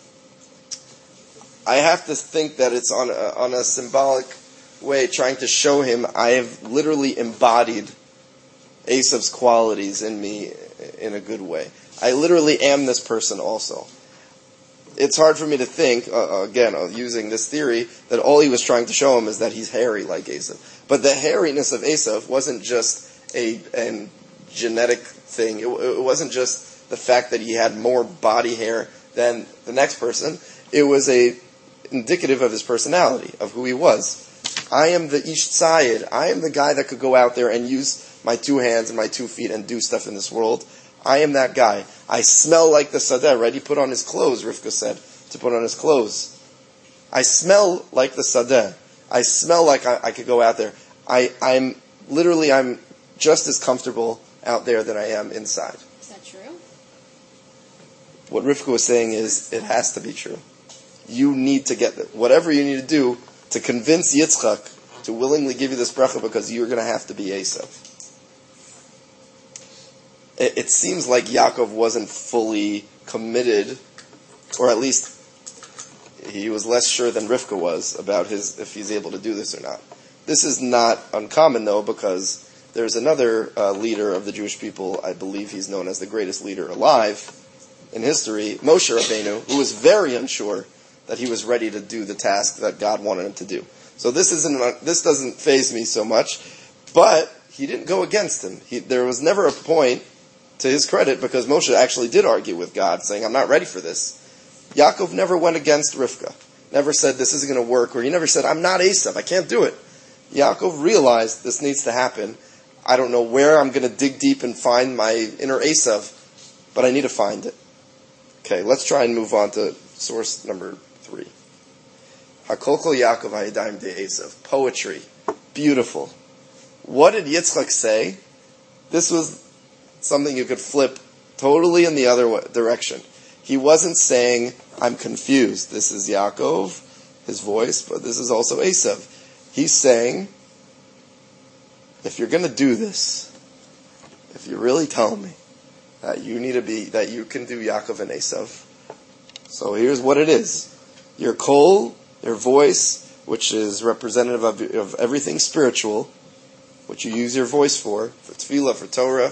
I have to think that it's on a symbolic way, trying to show him I have literally embodied Esav's qualities in me in a good way. I literally am this person also. It's hard for me to think, again, using this theory, that all he was trying to show him is that he's hairy like Esav. But the hairiness of Esav wasn't just a genetic thing. It wasn't just the fact that he had more body hair than the next person. It was indicative of his personality, of who he was. I am the Ish Tzayid. I am the guy that could go out there and use my 2 hands and my 2 feet and do stuff in this world. I am that guy. I smell like the Sadeh, right? He put on his clothes, Rivka said, to put on his clothes. I smell like the Sadeh. I smell like I could go out there. I'm just as comfortable out there than I am inside. Is that true? What Rivka was saying is, it has to be true. You need to get that. Whatever you need to do to convince Yitzchak to willingly give you this bracha, because you're going to have to be Esav. It seems like Yaakov wasn't fully committed, or at least he was less sure than Rivka was about if he's able to do this or not. This is not uncommon, though, because there's another leader of the Jewish people. I believe he's known as the greatest leader alive in history, Moshe Rabbeinu, who was very unsure that he was ready to do the task that God wanted him to do. So this doesn't faze me so much, but he didn't go against him. There was never a point, to his credit, because Moshe actually did argue with God, saying, I'm not ready for this. Yaakov never went against Rivka, never said this isn't going to work, or he never said, I'm not Esav, I can't do it. Yaakov realized this needs to happen. I don't know where I'm going to dig deep and find my inner Esav, but I need to find it. Okay, let's try and move on to source number 3. Hakol kol Yaakov hayadayim de Esav. Poetry. Beautiful. What did Yitzchak say? This was something you could flip totally in the other direction. He wasn't saying, I'm confused. This is Yaakov, his voice, but this is also Esav. He's saying, if you're going to do this, if you really tell me that you can do Yaakov and Esav, so here's what it is. Your kol, your voice, which is representative of everything spiritual, which you use your voice for tefillah, for Torah,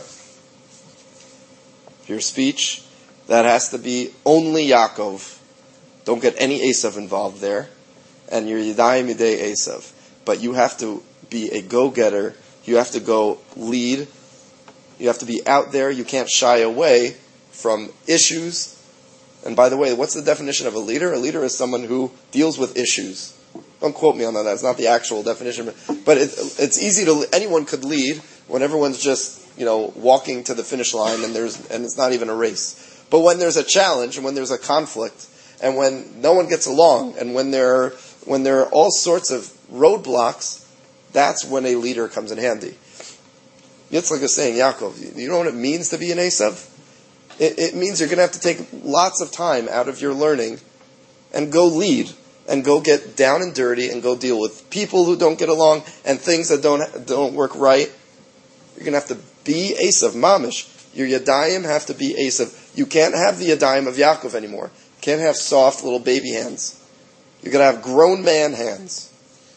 your speech, that has to be only Yaakov. Don't get any Esav involved there. And your Yidayim Yidei Esav. But you have to be a go-getter. You have to go lead. You have to be out there. You can't shy away from issues. And by the way, what's the definition of a leader? A leader is someone who deals with issues. Don't quote me on that. That's not the actual definition. But it's easy anyone could lead when everyone's just, walking to the finish line and it's not even a race. But when there's a challenge and when there's a conflict and when no one gets along and when there are all sorts of roadblocks, that's when a leader comes in handy. Yitzchak is saying, Yaakov, you know what it means to be an Esav? It means you're going to have to take lots of time out of your learning and go lead and go get down and dirty and go deal with people who don't get along and things that don't work right. You're going to have to be Esav, mamish. Your Yadayim have to be Esav. You can't have the Yadayim of Yaakov anymore. You can't have soft little baby hands. You're going to have grown man hands.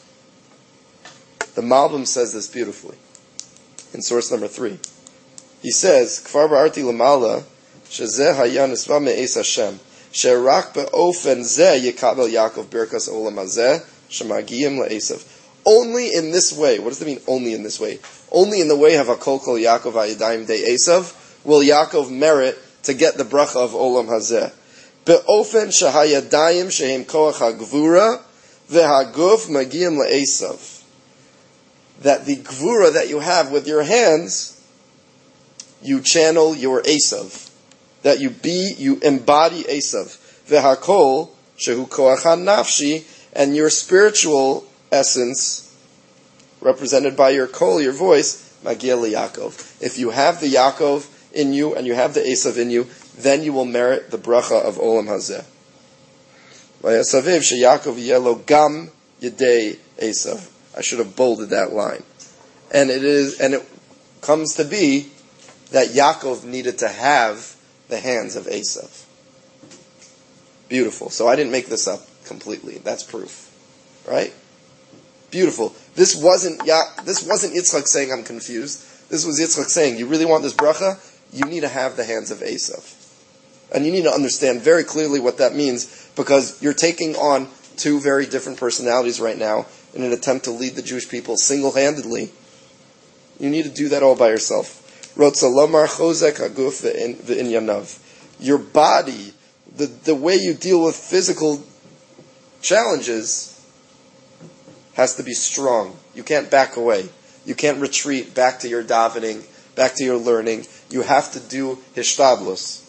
The Malbim says this beautifully in source number 3. He says, Kfar ba'arti lamala Shezeh haya nisva me'es Hashem. She'rak be'ofen zeh yikabel Yaakov birkas olam hazeh shemagiyim le'esav. Only in this way. What does it mean, only in this way? Only in the way of Hakol Kol Yaakov Hayadayim De Esav will Yaakov merit to get the bracha of Olam Hazeh. Be'ofen shehayadayim shehem koach hagvura vehaguf magiyim le'esav. That the gvura that you have with your hands, you channel your Esav. That you embody Esav. Vehakol shehu koach hanafshi, and your spiritual essence, represented by your kol, your voice, Magia Yaakov. If you have the Yaakov in you and you have the Esav in you, then you will merit the bracha of Olam Hazeh. Vayasaviv sheYaakov yelo gam yedei Esav. I should have bolded that line. And it comes to be that Yaakov needed to have the hands of Esav. Beautiful. So I didn't make this up completely. That's proof. Right? Beautiful. This wasn't Yitzchak saying I'm confused. This was Yitzchak saying, you really want this bracha? You need to have the hands of Esav. And you need to understand very clearly what that means, because you're taking on two very different personalities right now in an attempt to lead the Jewish people single-handedly. You need to do that all by yourself. Rotza lomar chozek haguf v'inyanav. Your body, the way you deal with physical challenges, has to be strong. You can't back away. You can't retreat back to your davening, back to your learning. You have to do hishtadlus.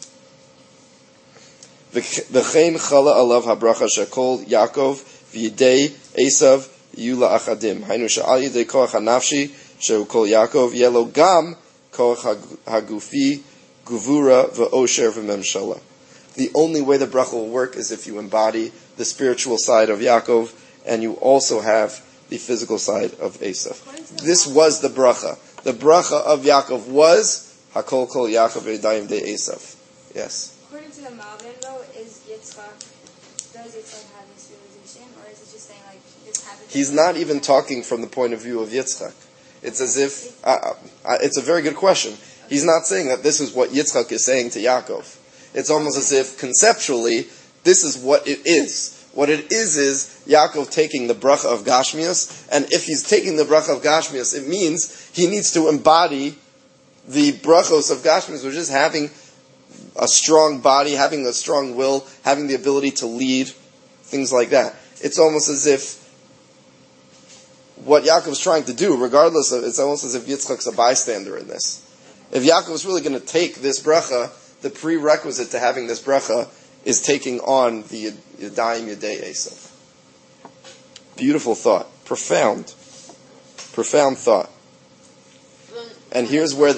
V'chein chala alav habracha shekol Yaakov v'yidei Esav yula achadim. Hainu she'al yidei koach hanafshi shehu kol Yaakov yelo gam koach hagufi guvura v'osher v'memshala. The only way the bracha will work is if you embody the spiritual side of Yaakov, and you also have the physical side of Esav. This was the bracha. The bracha of Yaakov was Hakol Kol Yaakov Yadayim De Esav. Yes? According to the Malvin, though, does Yitzchak have this realization, or is it just saying, like, this happened? He's not even talking from the point of view of Yitzchak. It's as if, it's a very good question. He's not saying that this is what Yitzchak is saying to Yaakov. It's almost as if, conceptually, this is what it is. What it is Yaakov taking the bracha of Gashmias, and if he's taking the bracha of Gashmias, it means he needs to embody the brachos of Gashmias, which is having a strong body, having a strong will, having the ability to lead, things like that. It's almost as if what Yaakov's trying to do, regardless of, it's almost as if Yitzchak's a bystander in this. If Yaakov's really going to take this bracha, the prerequisite to having this bracha is taking on the Yadayim Yadei Esav. Beautiful thought. Profound thought. And here's where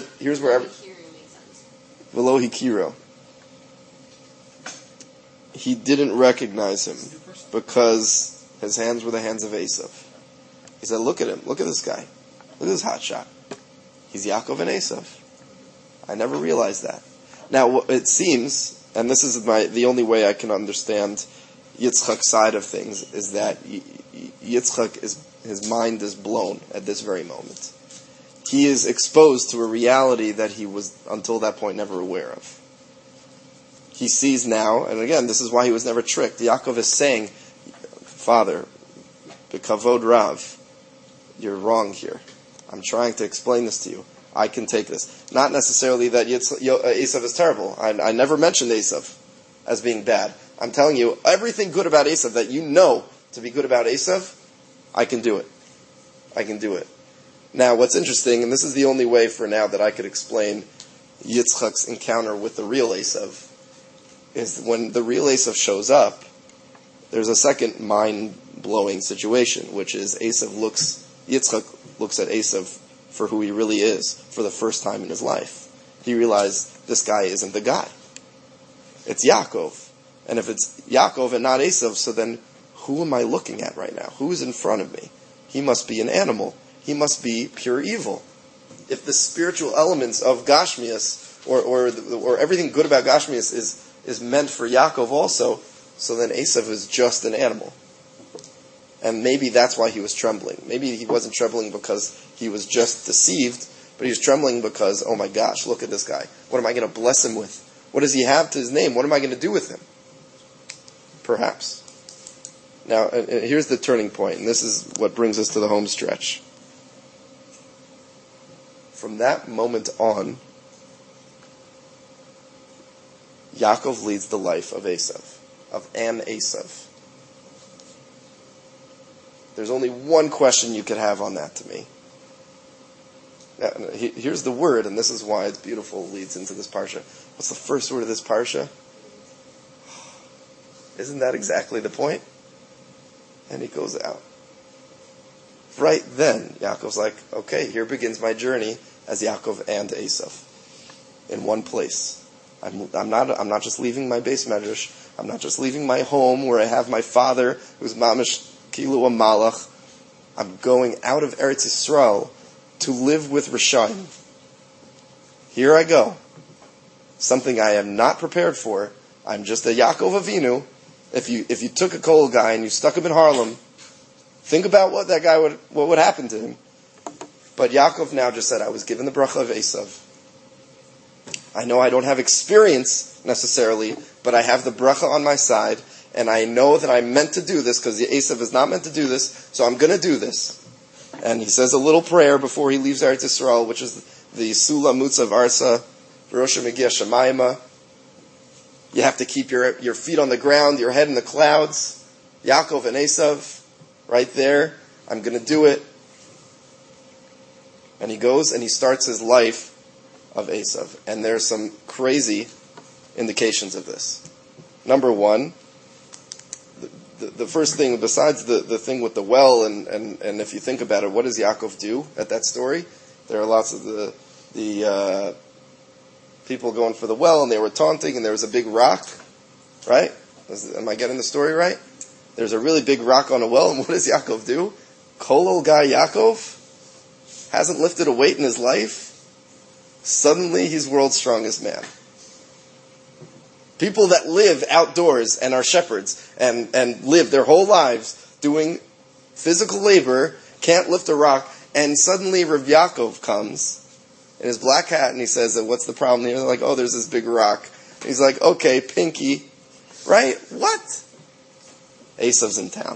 Velo Hikiro. He didn't recognize him because his hands were the hands of Esav. He said, look at him. Look at this guy. Look at this hotshot. He's Yaakov and Esav. I never realized that. Now, it seems, and this is the only way I can understand Yitzchak's side of things, is that Yitzchak his mind is blown at this very moment. He is exposed to a reality that he was, until that point, never aware of. He sees now, and again, this is why he was never tricked. Yaakov is saying, Father, b'kavod rav, you're wrong here. I'm trying to explain this to you. I can take this. Not necessarily that Esav is terrible. I never mentioned Esav as being bad. I'm telling you, everything good about Esav that you know to be good about Esav, I can do it. I can do it. Now, what's interesting, and this is the only way for now that I could explain Yitzchak's encounter with the real Esav, is when the real Esav shows up, there's a second mind-blowing situation, which is Yitzchak looks at Esav for who he really is for the first time in his life. He realized this guy isn't the guy. It's Yaakov. And if it's Yaakov and not Esav, so then who am I looking at right now? Who is in front of me? He must be an animal. He must be pure evil. If the spiritual elements of Gashmias, or everything good about Gashmias is meant for Yaakov also, so then Esav is just an animal. And maybe that's why he was trembling. Maybe he wasn't trembling because he was just deceived, but he was trembling because, oh my gosh, look at this guy. What am I going to bless him with? What does he have to his name? What am I going to do with him? Perhaps. Now, here's the turning point, and this is what brings us to the home stretch. From that moment on, Yaakov leads the life of Esav, of an Esav. There's only one question you could have on that to me. Now, here's the word, and this is why it's beautiful, leads into this parsha. What's the first word of this parsha? Isn't that exactly the point? And he goes out. Right then, Yaakov's like, okay, here begins my journey as Yaakov and Esav in one place. I'm not just leaving my base medrash. I'm not just leaving my home where I have my father, who's mamish kilu a malach. I'm going out of Eretz Yisrael to live with Rishayim. Here I go. Something I am not prepared for. I'm just a Yaakov Avinu. If you took a Kol guy and you stuck him in Harlem, think about what would happen to him. But Yaakov now just said, I was given the bracha of Esav. I know I don't have experience necessarily, but I have the bracha on my side, and I know that I'm meant to do this because the Esav is not meant to do this, so I'm going to do this. And he says a little prayer before he leaves Eretz Yisrael, which is the Sula Mutzav Arsa, V'Rosha Megia Shemayim. You have to keep your feet on the ground, your head in the clouds. Yaakov and Esav, right there. I'm going to do it. And he goes and he starts his life of Esav. And there's some crazy indications of this. Number one, the first thing, besides the thing with the well, and if you think about it, what does Yaakov do at that story? There are lots of the people going for the well, and they were taunting, and there was a big rock, right? Am I getting the story right? There's a really big rock on a well, and what does Yaakov do? Kol old guy Yaakov hasn't lifted a weight in his life. Suddenly, he's world's strongest man. People that live outdoors and are shepherds and live their whole lives doing physical labor can't lift a rock, and suddenly Rav Yaakov comes in his black hat and he says, what's the problem here? They're like, oh, there's this big rock. And he's like, okay, pinky. Right? What? Esav's in town.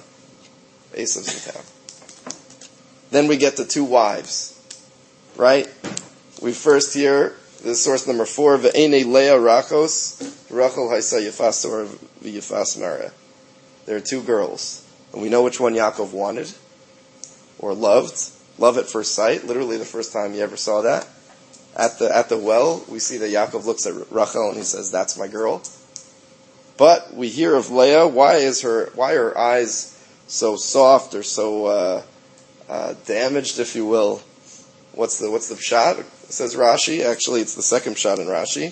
Then we get to two wives. Right? We first hear this source number 4, Ve'ene Leah Rachos, Rachel Haisa Yefasor V'Yefas Mara. There are two girls. And we know which one Yaakov wanted or loved. Love at first sight, literally the first time he ever saw that. At the well, we see that Yaakov looks at Rachel and he says, that's my girl. But we hear of Leah. Why are her eyes so soft or so damaged, if you will? What's the shot? Says Rashi. Actually, it's the second shot in Rashi.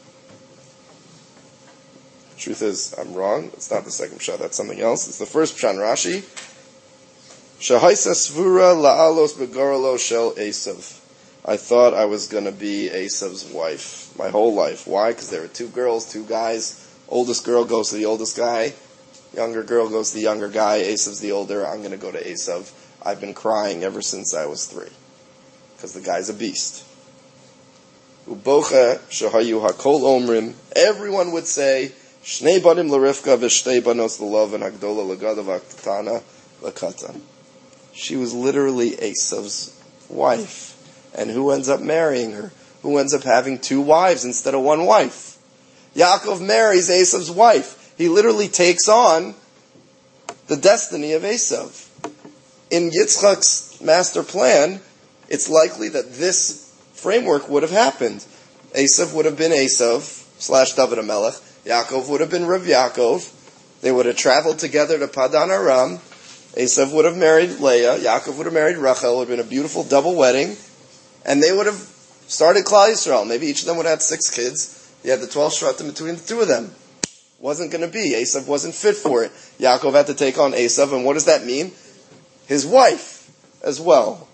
Truth is, I'm wrong. It's not the second shot. That's something else. It's the first shot in Rashi. Shahaisa svura la'alos begoralo shel Esav. I thought I was going to be Esav's wife my whole life. Why? Because there were two girls, two guys. Oldest girl goes to the oldest guy. Younger girl goes to the younger guy. Esav's the older. I'm going to go to Esav. I've been crying ever since I was 3. Because the guy's a beast. Ubocha shahayu hakol omrim. Everyone would say, Shnei banim l'Rivka v'shtei banos l'Lavan hagdola l'gadav ha'ktana l'katan. She was literally Esav's wife. And who ends up marrying her? Who ends up having 2 wives instead of 1 wife? Yaakov marries Esav's wife. He literally takes on the destiny of Esav. In Yitzchak's master plan, it's likely that this framework would have happened. Esav would have been Esav / David HaMelech. Yaakov would have been Rav Yaakov. They would have traveled together to Padan Aram. Esav would have married Leah. Yaakov would have married Rachel. It would have been a beautiful double wedding. And they would have started Klal Yisrael. Maybe each of them would have had 6 kids. You had the 12 shvatim between the 2 of them. Wasn't going to be. Esav wasn't fit for it. Yaakov had to take on Esav. And what does that mean? His wife as well.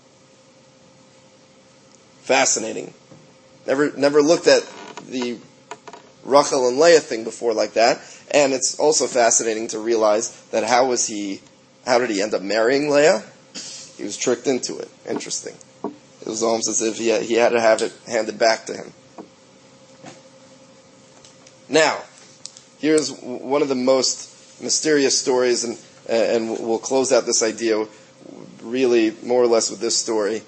Fascinating. Never looked at the Rachel and Leah thing before like that. And it's also fascinating to realize that how did he end up marrying Leah? He was tricked into it. Interesting. It was almost as if he had to have it handed back to him. Now, here's one of the most mysterious stories, and we'll close out this idea really more or less with this story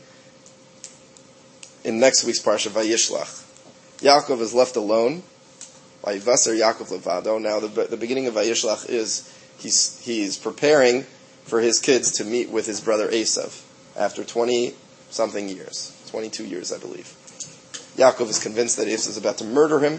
in next week's Parsha, Vayishlach. Yaakov is left alone. Vayivasar Yaakov levado. Now, the beginning of Vayishlach is he's preparing for his kids to meet with his brother Esav after 20-something years, 22 years, I believe. Yaakov is convinced that Esav is about to murder him,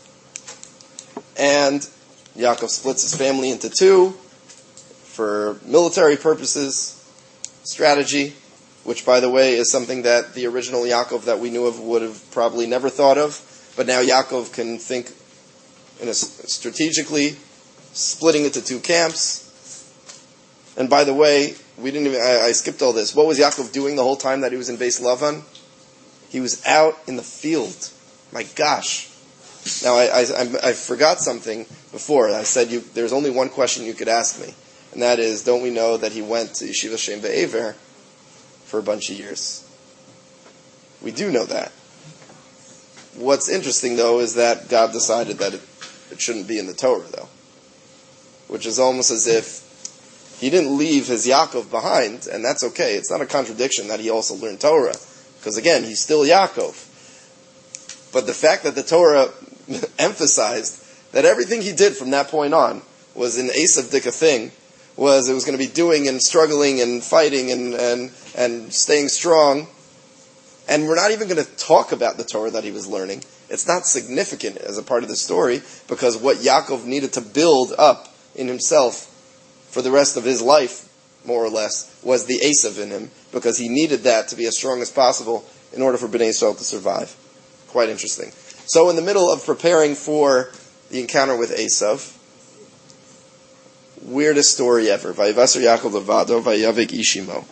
and Yaakov splits his family into two for military purposes, strategy, which, by the way, is something that the original Yaakov that we knew of would have probably never thought of, but now Yaakov can think strategically, splitting into two camps. And by the way, I skipped all this. What was Yaakov doing the whole time that he was in Beis Lavan? He was out in the field. My gosh. Now, I forgot something before. I said there's only one question you could ask me, and that is, don't we know that he went to Yeshiva Shem Be'ever for a bunch of years? We do know that. What's interesting, though, is that God decided that it shouldn't be in the Torah, though, which is almost as if he didn't leave his Yaakov behind, and that's okay. It's not a contradiction that he also learned Torah, because again, he's still Yaakov. But the fact that the Torah emphasized that everything he did from that point on was an Esav Dika thing, it was going to be doing and struggling and fighting and staying strong. And we're not even going to talk about the Torah that he was learning. It's not significant as a part of the story, because what Yaakov needed to build up in himself for the rest of his life, more or less, was the Esav in him, because he needed that to be as strong as possible in order for Bnei Yisrael to survive. Quite interesting. So in the middle of preparing for the encounter with Esav, weirdest story ever. Vayivasar Yaakov levado, vayavik ishimo.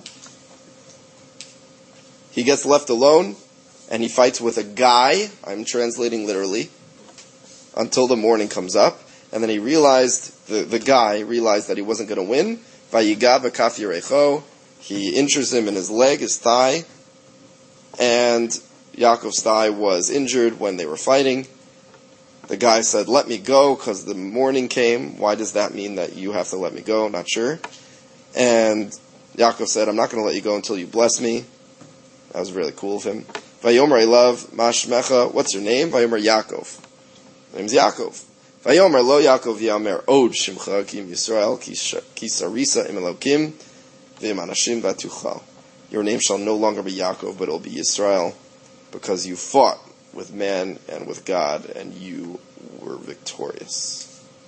He gets left alone, and he fights with a guy, I'm translating literally, until the morning comes up, and then he realized, the guy realized that he wasn't going to win. Vayiga b'kaf yirecho, he injures him in his leg, his thigh, and Yaakov's thigh was injured when they were fighting. The guy said, let me go, because the morning came. Why does that mean that you have to let me go? Not sure. And Yaakov said, I'm not going to let you go until you bless me. That was really cool of him. Vayomer, I love, Mashmecha, what's your name? Vayomer, Yaakov. My name's Yaakov. Vayomer, lo Yaakov yamer, od shimcha, kim Yisrael, ki sarisa im Elokim, v'im anashim v'atuchal. Your name shall no longer be Yaakov, but it will be Yisrael, because you fought with man and with God, and you were victorious.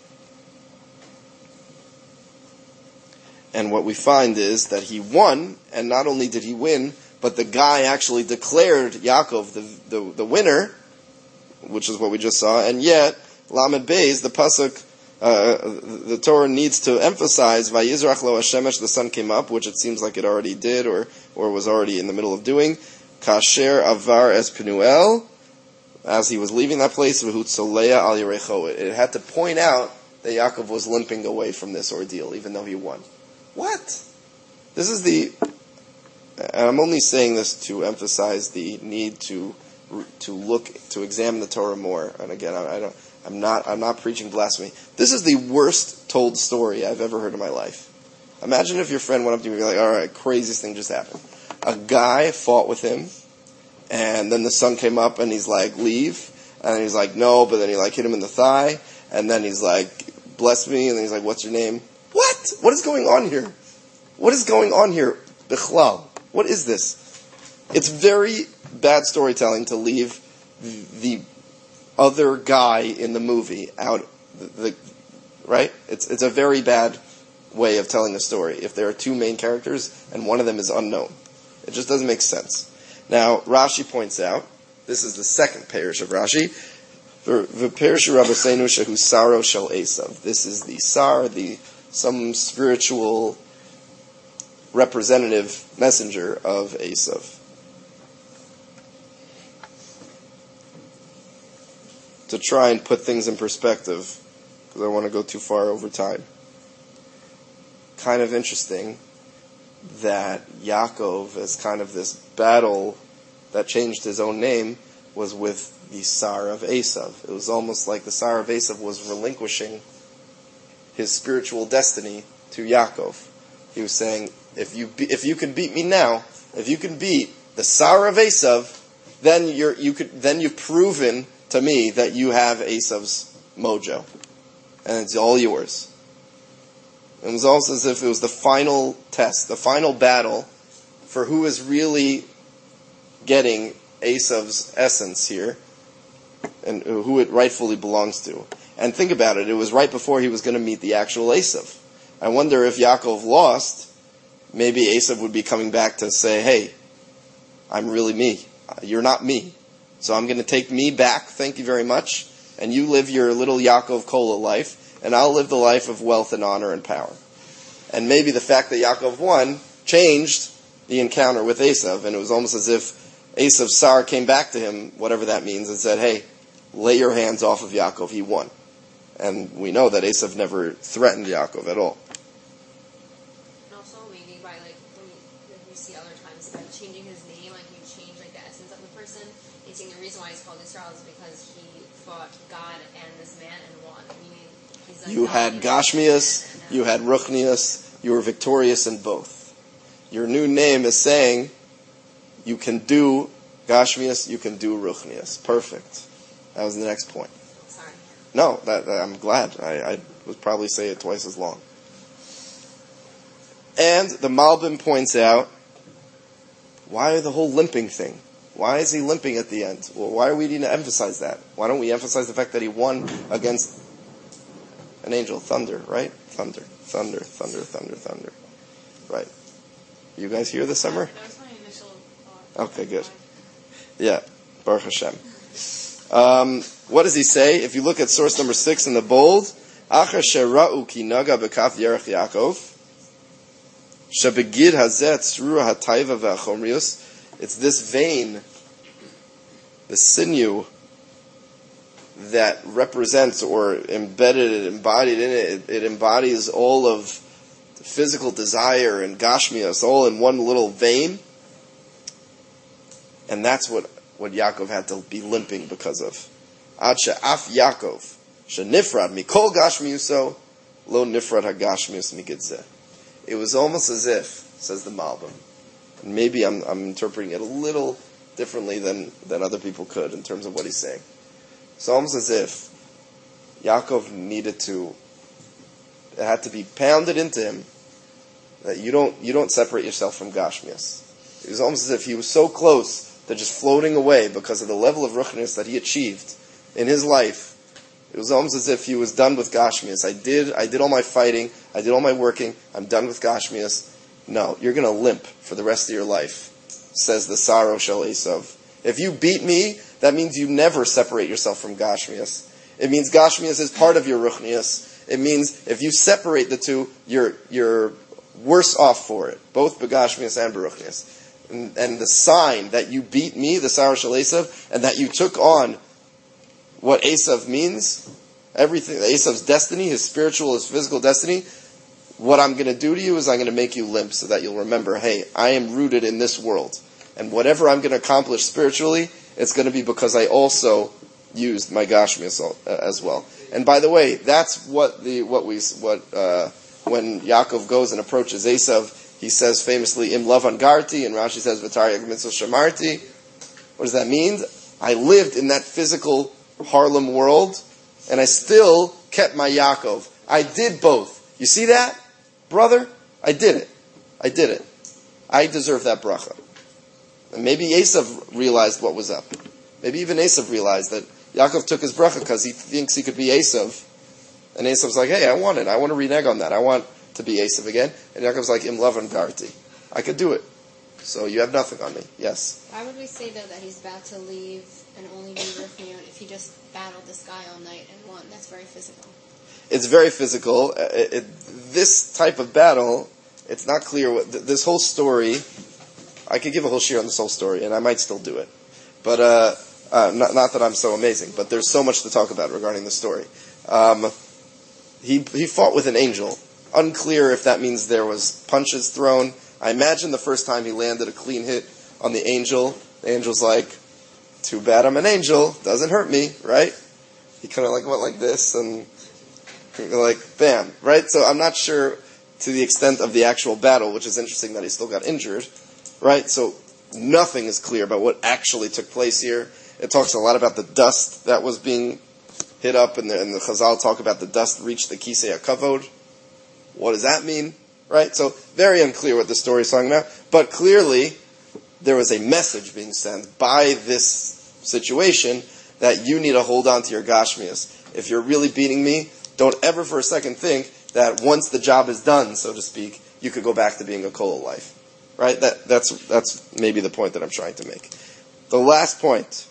And what we find is that he won, and not only did he win, but the guy actually declared Yaakov the winner, which is what we just saw, and yet, Lamed Beis, the pasuk, the Torah needs to emphasize, Vayizrach lo hashemesh, the sun came up, which it seems like it already did, or was already in the middle of doing, Kasher avar es Penuel, as he was leaving that place, V'hu tzoleya al yirecho. It had to point out that Yaakov was limping away from this ordeal, even though he won. What? This is and I'm only saying this to emphasize the need to examine the Torah more. And again, I'm not preaching blasphemy. This is the worst told story I've ever heard in my life. Imagine if your friend went up to you and you're like, all right, craziest thing just happened. A guy fought with him, and then the sun came up, and he's like, leave. And then he's like, no, but then he like hit him in the thigh, and then he's like, bless me, and then he's like, what's your name? What? What is going on here? What is going on here? Bichlal. What is this? It's very bad storytelling to leave the other guy in the movie out. Right? It's a very bad way of telling a story if there are two main characters and one of them is unknown. It just doesn't make sense. Now, Rashi points out, this is the second parish of Rashi, the parish of Rabbeinu Shehu Saro Shel Esav. This is the Sar, some spiritual representative messenger of Esav. To try and put things in perspective, because I want to go too far over time. Kind of interesting that Yaakov, as kind of this battle that changed his own name, was with the Sar of Esav. It was almost like the Sar of Esav was relinquishing his spiritual destiny to Yaakov. He was saying, if you can beat me now, if you can beat the Sar of Esav, then you've proven to me that you have Esav's mojo, and it's all yours. It was also as if it was the final test, the final battle for who is really getting Esav's essence here, and who it rightfully belongs to. And think about it, it was right before he was going to meet the actual Esav. I wonder if Yaakov lost, maybe Esav would be coming back to say, hey, I'm really me. You're not me. So I'm going to take me back, thank you very much, and you live your little Yaakov Kola life, and I'll live the life of wealth and honor and power. And maybe the fact that Yaakov won changed the encounter with Esav, and it was almost as if Esav's Sar came back to him, whatever that means, and said, hey, lay your hands off of Yaakov, he won. And we know that Esav never threatened Yaakov at all. And also maybe by when you see other times by changing his name, you change the essence of the person. You think the reason why he's called Israel is because he fought God and this man and won. Meaning he's you had Gashmias, you had Ruchnias, you were victorious in both. Your new name is saying you can do Gashmias, you can do Ruchnias. Perfect. That was the next point. Sorry. No, I'm glad. I would probably say it twice as long. And the Malbim points out, why the whole limping thing? Why is he limping at the end? Well, why are we needing to emphasize that? Why don't we emphasize the fact that he won against an angel? Thunder, right? Thunder. Right. You guys hear the summer? That was my initial thought. Okay, good. Yeah, Baruch Hashem. What does he say? If you look at source number 6 in the bold, Acha shera'u ki naga bekaf yerech Yaakov, shebegid hazet tzrura hatayva ve'achomrius. It's this vein, the sinew, that represents or embodied in it. It embodies all of the physical desire and gashmias, all in one little vein. And that's what Yaakov had to be limping because of. Ad she'af Yaakov she'nifrad mikol gashmiuso lo nifrad hagashmius migidzeh. It was almost as if, says the Malbim, and maybe I'm interpreting it a little differently than other people could in terms of what he's saying. It's almost as if Yaakov it had to be pounded into him that you don't separate yourself from Gashmias. It was almost as if he was so close to just floating away because of the level of ruchnius that he achieved in his life. It was almost as if he was done with Gashmias. I did all my fighting, I did all my working, I'm done with Gashmias. No, you're going to limp for the rest of your life, says the Saro Shel Esav. If you beat me, that means you never separate yourself from Gashmias. It means Gashmias is part of your ruchnius. It means if you separate the two, you're worse off for it, both Begashmias and Beruchnias. And the sign that you beat me, the Saro Shel Esav, and that you took on what Esav means, everything, Esav's destiny, his spiritual, his physical destiny, what I'm going to do to you is I'm going to make you limp so that you'll remember, hey, I am rooted in this world. And whatever I'm going to accomplish spiritually, it's going to be because I also used my Gashmias as well. And by the way, that's when Yaakov goes and approaches Esav, he says famously, Im Lavan Garti, and Rashi says, V'tar Mitzvah Shamarti. What does that mean? I lived in that physical Harlem world, and I still kept my Yaakov. I did both. You see that, brother? I did it. I deserve that bracha. And maybe Esav realized what was up. Maybe even Esav realized that Yaakov took his bracha because he thinks he could be Esav. And Esav's like, hey, I want it. I want to renege on that. I want to be Esav again. And Yaakov's like, Im Lavan Garti. I could do it. So you have nothing on me. Yes? Why would we say, though, that he's about to leave and only be Rifnion if he just battled this guy all night and won? That's very physical. It's very physical. This type of battle, it's not clear. This whole story, I could give a whole shir on this whole story, and I might still do it. But not that I'm so amazing, but there's so much to talk about regarding the story. He fought with an angel. Unclear if that means there was punches thrown. I imagine the first time he landed a clean hit on the angel's like, too bad I'm an angel, doesn't hurt me, right? He kind of like went like this and like, bam, right? So I'm not sure to the extent of the actual battle, which is interesting that he still got injured, right? So nothing is clear about what actually took place here. It talks a lot about the dust that was being hit up, and the Chazal talk about the dust reached the Kisei HaKavod. What does that mean? Right? So very unclear what the story is talking about. But clearly, there was a message being sent by this situation that you need to hold on to your Gashmias. If you're really beating me, don't ever for a second think that once the job is done, so to speak, you could go back to being a Kol life. Right? That's maybe the point that I'm trying to make. The last point,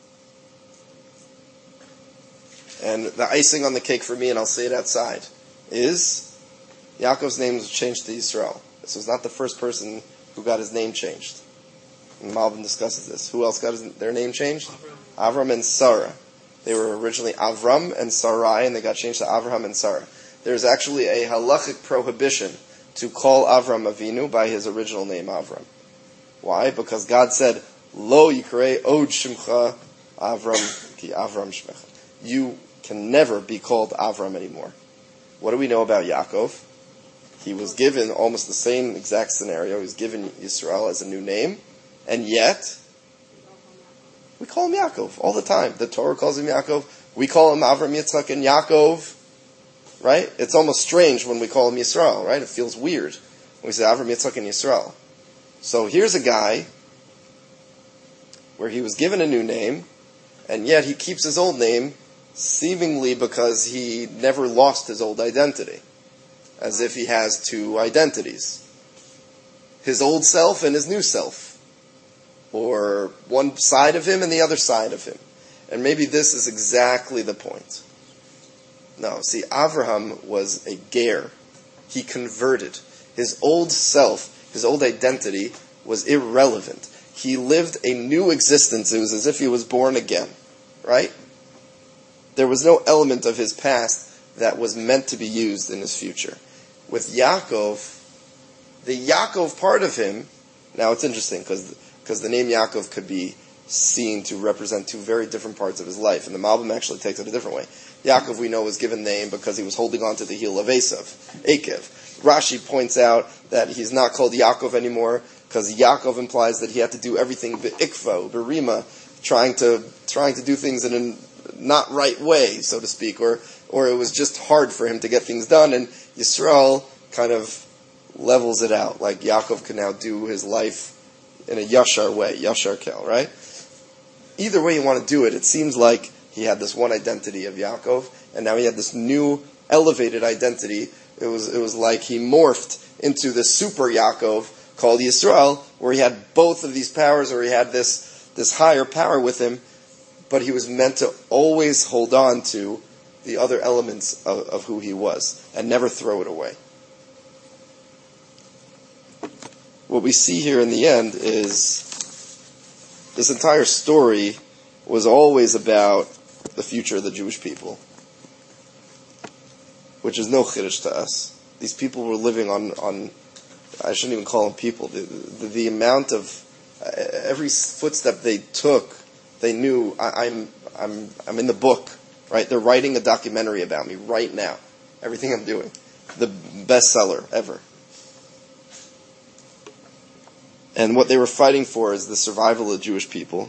and the icing on the cake for me, and I'll say it outside, is Yaakov's name was changed to Yisrael. This was not the first person who got his name changed. And Malvin discusses this. Who else got their name changed? Avram and Sarah. They were originally Avram and Sarai, and they got changed to Avraham and Sarah. There's actually a halachic prohibition to call Avram Avinu by his original name, Avram. Why? Because God said, Lo yikrei od shimcha Avram ki Avram shmecha. You can never be called Avram anymore. What do we know about Yaakov? He was given almost the same exact scenario. He was given Yisrael as a new name, and yet we call him Yaakov all the time. The Torah calls him Yaakov. We call him Avram, Yitzchak, and Yaakov. Right? It's almost strange when we call him Yisrael, right? It feels weird when we say Avram, Yitzchak, and Yisrael. So here's a guy where he was given a new name, and yet he keeps his old name, seemingly because he never lost his old identity. As if he has two identities. His old self and his new self. Or one side of him and the other side of him. And maybe this is exactly the point. No, see, Avraham was a ger. He converted. His old self, his old identity, was irrelevant. He lived a new existence. It was as if he was born again. Right? There was no element of his past that was meant to be used in his future. With Yaakov, the Yaakov part of him, now it's interesting because the name Yaakov could be seen to represent two very different parts of his life, and the Malbim actually takes it a different way. Yaakov, we know, was given the name because he was holding on to the heel of Akev. Rashi points out that he's not called Yaakov anymore because Yaakov implies that he had to do everything be'ikva, berima, trying to do things in a not right way, so to speak, or it was just hard for him to get things done, and Yisrael kind of levels it out, like Yaakov can now do his life in a yashar way, yashar kel, right? Either way you want to do it, it seems like he had this one identity of Yaakov, and now he had this new elevated identity. It was like he morphed into this super Yaakov called Yisrael, where he had both of these powers, or he had this higher power with him, but he was meant to always hold on to the other elements of who he was, and never throw it away. What we see here in the end is this entire story was always about the future of the Jewish people, which is no chiddush to us. These people were living on I shouldn't even call them people. The amount of every footstep they took, they knew I'm in the book, right? They're writing a documentary about me right now. Everything I'm doing, the bestseller ever. And what they were fighting for is the survival of the Jewish people.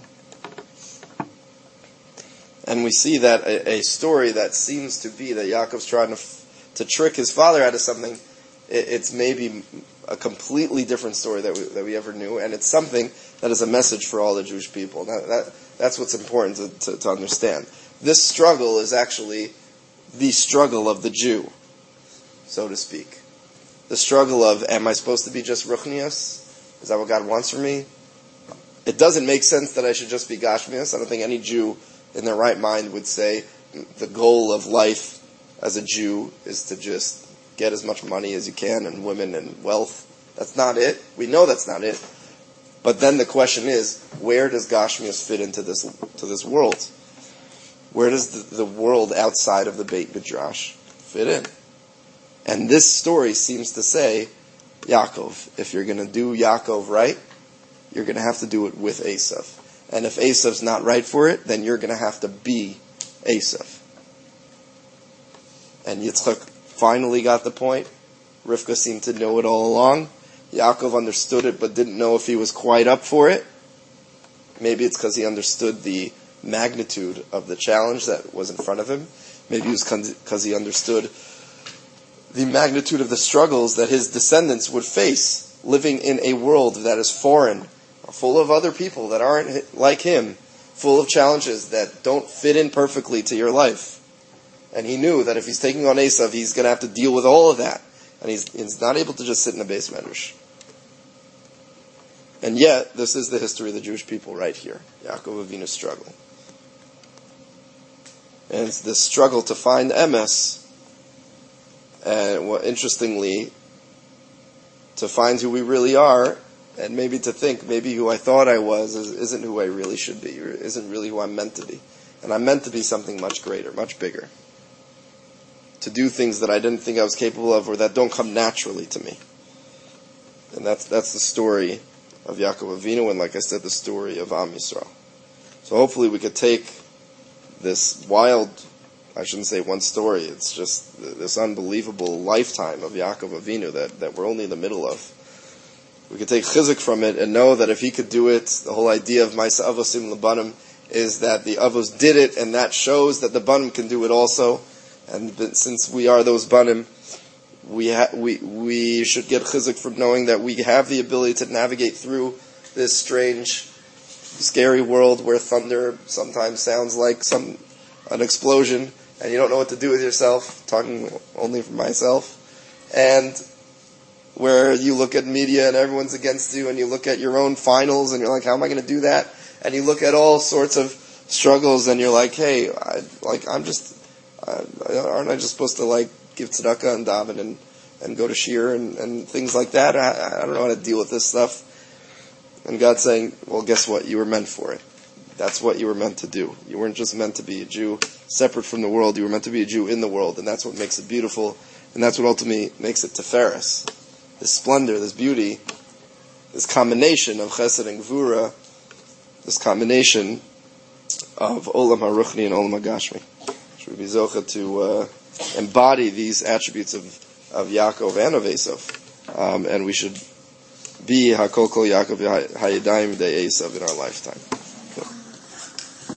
And we see that a story that seems to be that Yaakov's trying to trick his father out of something, it's maybe a completely different story that we ever knew, and it's something that is a message for all the Jewish people. That's what's important to understand. This struggle is actually the struggle of the Jew, so to speak. The struggle of, am I supposed to be just ruchnius? Is that what God wants from me? It doesn't make sense that I should just be gashmius. I don't think any Jew in their right mind would say the goal of life as a Jew is to just get as much money as you can and women and wealth. That's not it. We know that's not it. But then the question is, where does gashmius fit into this world? Where does the world outside of the Beit Midrash fit in? And this story seems to say, Yaakov, if you're going to do Yaakov right, you're going to have to do it with Esav. And if Esav's not right for it, then you're going to have to be Esav. And Yitzchak finally got the point. Rivka seemed to know it all along. Yaakov understood it, but didn't know if he was quite up for it. Maybe it's because he understood the magnitude of the challenge that was in front of him. Maybe it was because he understood the magnitude of the struggles that his descendants would face living in a world that is foreign, full of other people that aren't like him, full of challenges that don't fit in perfectly to your life. And he knew that if he's taking on Esav, he's going to have to deal with all of that. And he's not able to just sit in a base medrash. And yet, this is the history of the Jewish people right here. Yaakov Avinu's struggle. And it's this struggle to find emes. And interestingly, to find who we really are, and maybe to think maybe who I thought I was isn't who I really should be, or isn't really who I'm meant to be. And I'm meant to be something much greater, much bigger. To do things that I didn't think I was capable of, or that don't come naturally to me. And that's the story of Yaakov Avinu, and like I said, the story of Am Yisrael. So hopefully we could take this wild, I shouldn't say one story, it's just this unbelievable lifetime of Yaakov Avinu that we're only in the middle of. We could take chizuk from it and know that if he could do it, the whole idea of Ma'aseh Avosim L'Banim is that the Avos did it, and that shows that the Banim can do it also. And since we are those Banim, we should get chizuk from knowing that we have the ability to navigate through this strange, scary world where thunder sometimes sounds like an explosion, and you don't know what to do with yourself, talking only for myself, and where you look at media and everyone's against you, and you look at your own finals and you're like, how am I going to do that? And you look at all sorts of struggles and you're like, hey, aren't I just supposed to give tzedakah and daven and go to shir and things like that? I don't know how to deal with this stuff. And God's saying, well, guess what? You were meant for it. That's what you were meant to do. You weren't just meant to be a Jew separate from the world. You were meant to be a Jew in the world, and that's what makes it beautiful, and that's what ultimately makes it Tiferes. This splendor, this beauty, this combination of Chesed and Gvura, this combination of Olam HaRuchni and Olam HaGashmi. Should we be zocha to embody these attributes of Yaakov and of Esav, and we should be Hakol Kol Yaakov Hayadayim de Esav in our lifetime.